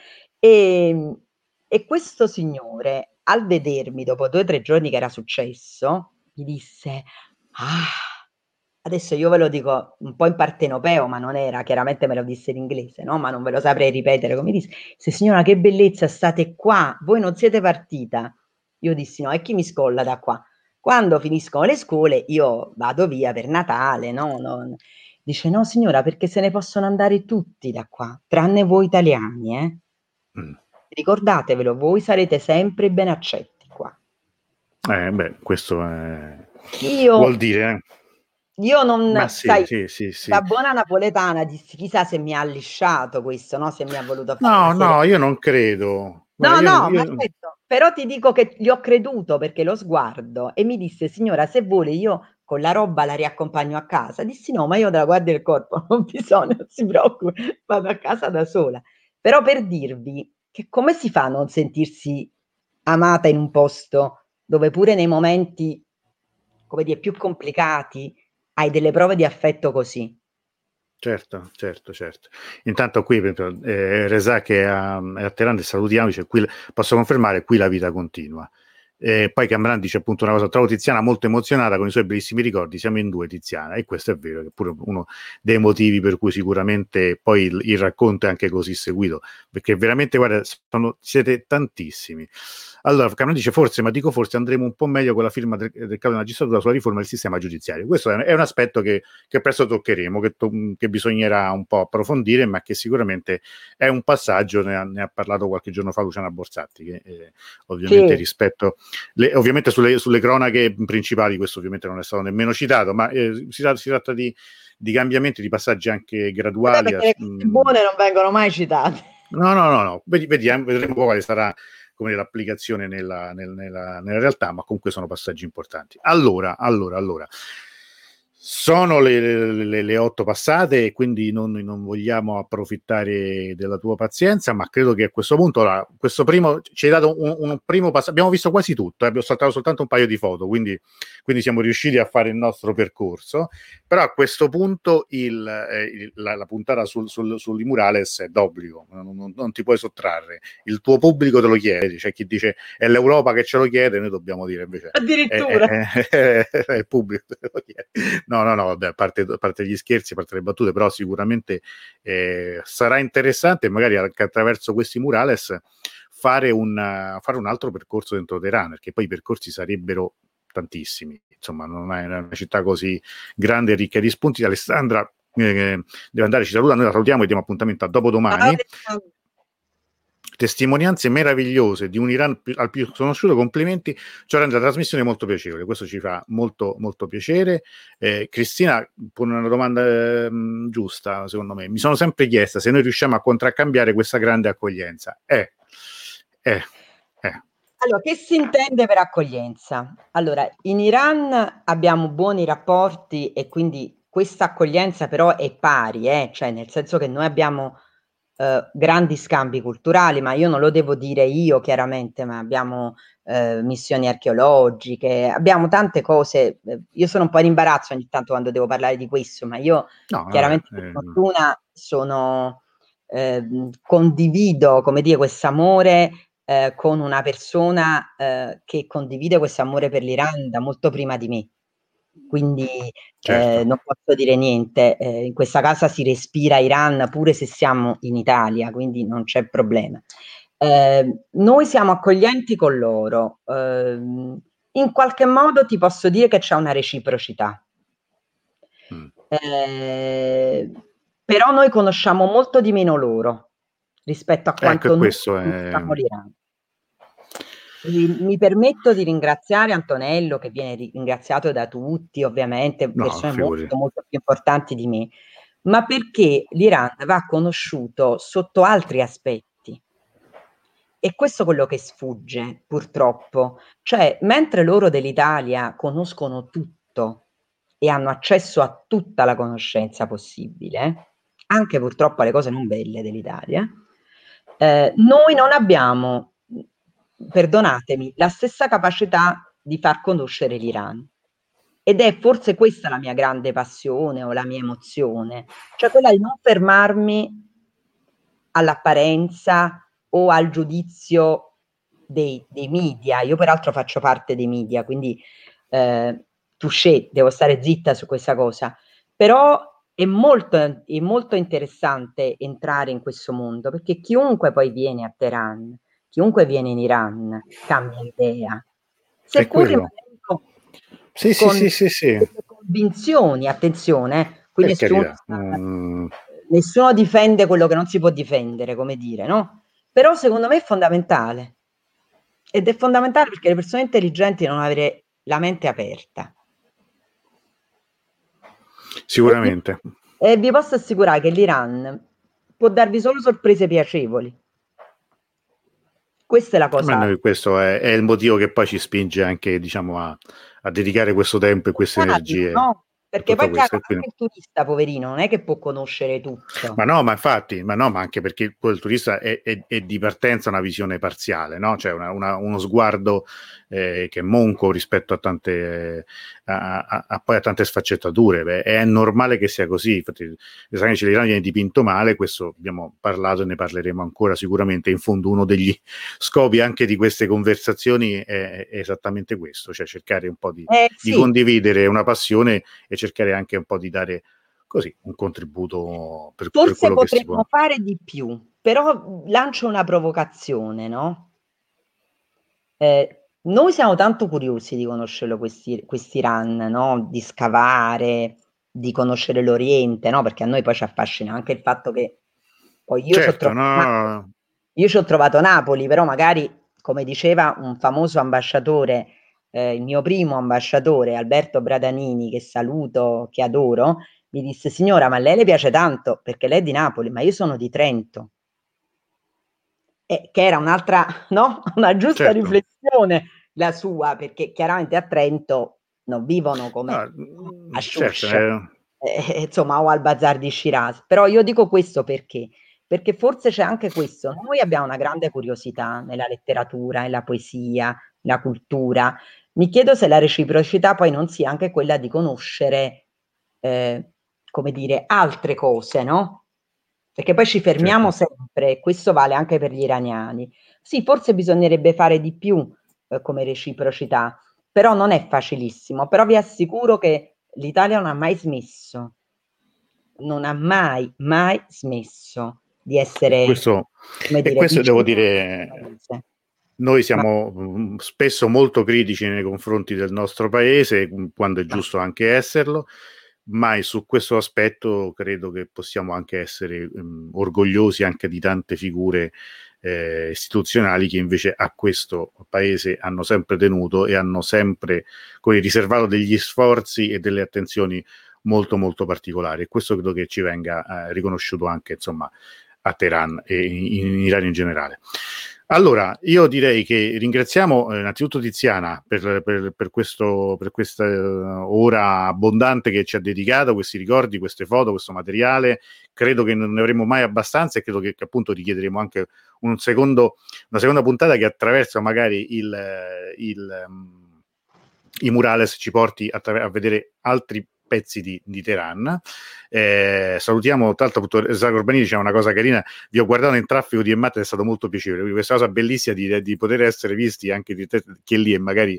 E questo signore, al vedermi dopo 2 o 3 giorni che era successo, mi disse: "Ah", adesso io ve lo dico un po' in partenopeo, ma non era, chiaramente me lo disse in inglese, no, ma non ve lo saprei ripetere come disse: "Signora, che bellezza, state qua, voi non siete partita?" Io dissi: "No, e chi mi scolla da qua? Quando finiscono le scuole io vado via per Natale, no, non". Dice: "No signora, perché se ne possono andare tutti da qua, tranne voi italiani, eh. Mh. Ricordatevelo, voi sarete sempre ben accetti qua". Beh, questo è Io vuol dire io ma non sì, sai, sì, sì, sì. da buona napoletana dissi: "Chissà se mi ha lisciato questo, no, se mi ha voluto fare una No, serie". no, io non credo. Guarda, No, io non no, ma io certo, però ti dico che gli ho creduto perché lo sguardo, e mi disse: "Signora, se vuole io con la roba la riaccompagno a casa". Dissi: "No, ma io della guardia del corpo non ho bisogno, non si preoccupi, vado a casa da sola". Però per dirvi che come si fa a non sentirsi amata in un posto dove pure nei momenti, come dire, più complicati hai delle prove di affetto così. certo, certo, certo. Intanto qui per esempio, Reza che è a Teheran, e salutiamo, dice: "Qui posso confermare, qui la vita continua". Poi Camran dice appunto una cosa: "Trovo Tiziana molto emozionata con i suoi bellissimi ricordi, siamo in 2 Tiziana", e questo è vero, che è pure uno dei motivi per cui sicuramente poi il racconto è anche così seguito, perché veramente guarda siete tantissimi. Allora Camran dice: "Forse, ma dico forse, andremo un po' meglio con la firma del capo della magistratura sulla riforma del sistema giudiziario". Questo è un aspetto che presto toccheremo, che bisognerà un po' approfondire, ma che sicuramente è un passaggio, ne ha parlato qualche giorno fa Luciana Borsatti, che ovviamente Sì. rispetto ovviamente sulle cronache principali questo ovviamente non è stato nemmeno citato, ma si tratta di cambiamenti, di passaggi anche Vabbè, graduali. perché le cose buone non vengono mai citate. No, no, no, no. Vedremo poi quale sarà come l'applicazione nella realtà, ma comunque sono passaggi importanti. Allora. Sono le 8 passate e quindi non vogliamo approfittare della tua pazienza, ma credo che a questo punto, allora, questo primo ci hai dato un primo passaggio, abbiamo visto quasi tutto, abbiamo saltato soltanto un paio di foto, quindi siamo riusciti a fare il nostro percorso, però a questo punto la puntata sui murales è d'obbligo, non ti puoi sottrarre, il tuo pubblico te lo chiede, c'è chi dice è l'Europa che ce lo chiede, noi dobbiamo dire invece Addirittura. è il pubblico che te lo chiede. No, vabbè, a parte gli scherzi, a parte le battute, però sicuramente sarà interessante magari anche attraverso questi murales fare un altro percorso dentro Teheran, perché poi i percorsi sarebbero tantissimi, insomma non è una città così grande e ricca di spunti. Alessandra deve andare, ci saluta, noi la salutiamo e diamo appuntamento a Ciao dopodomani. Alessandra. Testimonianze meravigliose di un Iran al più sconosciuto, complimenti, ci rende la trasmissione molto piacevole, questo ci fa molto molto piacere. Cristina pone una domanda giusta, secondo me, mi sono sempre chiesta se noi riusciamo a contraccambiare questa grande accoglienza. Eh. Allora, che si intende per accoglienza? Allora, in Iran abbiamo buoni rapporti e quindi questa accoglienza però è pari, cioè nel senso che noi abbiamo grandi scambi culturali, ma io non lo devo dire io chiaramente, ma abbiamo missioni archeologiche, abbiamo tante cose. Io sono un po' in imbarazzo ogni tanto quando devo parlare di questo, ma io No, vabbè, chiaramente per fortuna condivido, come dire, quest'amore con una persona che condivide questo amore per l'Iran da molto prima di me. Quindi certo. non posso dire niente. In questa casa si respira Iran pure se siamo in Italia, quindi non c'è problema. Noi siamo accoglienti con loro. In qualche modo ti posso dire che c'è una reciprocità. Mm. Però noi conosciamo molto di meno loro rispetto a Ecco, e quanto noi questo è... conosciamo l'Iran. Mi permetto di ringraziare Antonello, che viene ringraziato da tutti, ovviamente, No, persone figuri. molto, molto più importanti di me, ma perché l'Iran va conosciuto sotto altri aspetti. è questo quello che sfugge, purtroppo. Cioè, mentre loro dell'Italia conoscono tutto e hanno accesso a tutta la conoscenza possibile, anche purtroppo alle cose non belle dell'Italia, noi non abbiamo, perdonatemi, la stessa capacità di far conoscere l'Iran. Ed è forse questa la mia grande passione o la mia emozione, cioè quella di non fermarmi all'apparenza o al giudizio dei media. Io peraltro faccio parte dei media, quindi touché, devo stare zitta su questa cosa, però è molto interessante entrare in questo mondo, perché chiunque poi viene a Teheran, chiunque viene in Iran, cambia idea, È seppur quello. rimanendo Sì, sì, con sì, sì, sì, delle convinzioni, attenzione, qui per carità. nessuno difende quello che non si può difendere, come dire, no? Però secondo me è fondamentale. Ed è fondamentale perché le persone intelligenti devono avere la mente aperta. E vi, Sicuramente. e vi posso assicurare che l'Iran può darvi solo sorprese piacevoli. Questa è la Ma cosa. questo è il motivo che poi ci spinge anche, diciamo, a dedicare questo tempo e queste energie No? a Perché tutto poi, questo. chiaro, E anche quindi, il turista, poverino, non è che può conoscere tutto. ma no, ma infatti, ma no, ma anche perché poi il turista è di partenza una visione parziale, no? Cioè uno sguardo che è monco rispetto a tante, poi a tante sfaccettature. Beh, è normale che sia così. Infatti, l'Iran viene dipinto male, questo abbiamo parlato e ne parleremo ancora sicuramente. In fondo, uno degli scopi anche di queste conversazioni è esattamente questo, cioè cercare un po' di Sì, condividere una passione e cercare anche un po' di dare così un contributo per forse quello che si può. potremmo fare di più, però lancio una provocazione, no? Noi siamo tanto curiosi di conoscerlo questi run, no? Di scavare, di conoscere l'Oriente, no? Perché a noi poi ci affascina anche il fatto che poi Certo, no, Io ci ho trovato Napoli, però magari, come diceva un famoso ambasciatore, il mio primo ambasciatore, Alberto Bradanini, che saluto, che adoro, mi disse: Signora, ma a lei le piace tanto perché lei è di Napoli, ma io sono di Trento. Che era un'altra, no? Una giusta certo. riflessione la sua, perché chiaramente a Trento non vivono come No, a certo, Sciuscia, insomma, o al Bazar di Shiraz. Però io dico questo perché forse c'è anche questo. Noi abbiamo una grande curiosità nella letteratura, nella poesia, nella cultura. Mi chiedo se la reciprocità poi non sia anche quella di conoscere, come dire, altre cose, no? Perché poi ci fermiamo certo. sempre, e questo vale anche per gli iraniani. Sì, forse bisognerebbe fare di più, come reciprocità, però non è facilissimo. Però vi assicuro che l'Italia non ha mai smesso, non ha mai, mai smesso di E essere, come dire, questo devo vicino al dire, nostro paese. noi Ma, siamo spesso molto critici nei confronti del nostro paese, quando è ma giusto anche esserlo, ma su questo aspetto credo che possiamo anche essere orgogliosi anche di tante figure istituzionali che invece a questo paese hanno sempre tenuto e hanno sempre riservato degli sforzi e delle attenzioni molto molto particolari. E questo credo che ci venga riconosciuto anche, insomma, a Teheran e in Iran in generale. Allora, io direi che ringraziamo innanzitutto Tiziana per questa ora abbondante che ci ha dedicato, questi ricordi, queste foto, questo materiale. Credo che non ne avremo mai abbastanza e credo che appunto richiederemo anche una seconda puntata che attraverso magari i murales ci porti a vedere altri pezzi di Teheran. Salutiamo, tra l'altro, appunto, Sacro Urbanini c'è una cosa carina, vi ho guardato in traffico di Emmat, è stato molto piacevole, quindi questa cosa bellissima di poter essere visti anche di te, che lì e magari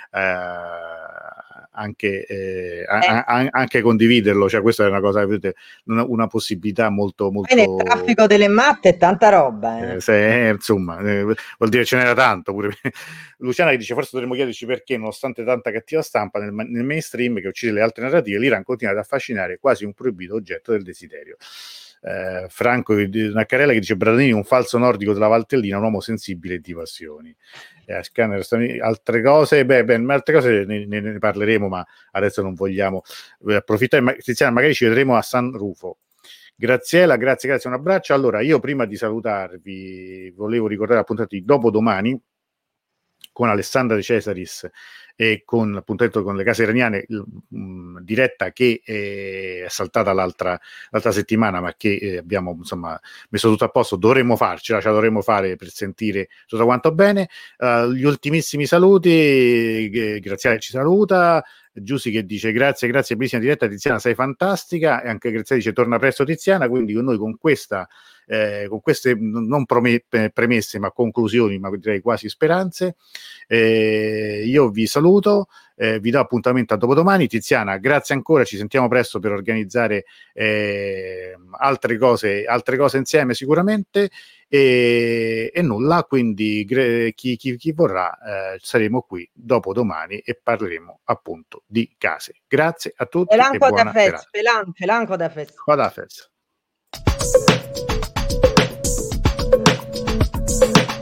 anche condividerlo, cioè questa è una cosa, vedete, una possibilità molto poi nel molto traffico delle matte è tanta roba, eh. insomma, vuol dire ce n'era tanto pure. Luciana che dice forse dovremmo chiederci perché nonostante tanta cattiva stampa nel mainstream che uccide le altre narrative, l'Iran continua ad affascinare quasi un proibito oggetto del desiderio. Franco Naccarella che dice Bradini un falso nordico della Valtellina, un uomo sensibile e di passioni. Scanner, altre cose, altre cose ne parleremo, ma adesso non vogliamo approfittare. Tiziana, magari ci vedremo a San Rufo, Graziella, grazie, un abbraccio. Allora, io prima di salutarvi volevo ricordare appunto di dopodomani con Alessandra De Cesaris e con appunto con le case iraniane, diretta che è saltata l'altra settimana, ma che abbiamo insomma messo tutto a posto. Dovremmo farcela, ce la dovremmo fare per sentire tutto quanto bene. Gli ultimissimi saluti, Graziella ci saluta, Giussi che dice grazie, bellissima diretta Tiziana, sei fantastica, e anche Graziella dice torna presto Tiziana, quindi noi con queste non premesse ma conclusioni, ma direi quasi speranze, io vi saluto, vi do appuntamento a dopodomani. Tiziana, grazie ancora, ci sentiamo presto per organizzare altre cose insieme sicuramente, e nulla, quindi chi vorrà saremo qui dopodomani e parleremo appunto di case. Grazie a tutti e buona serata. Felan Kodafes. Kodafes.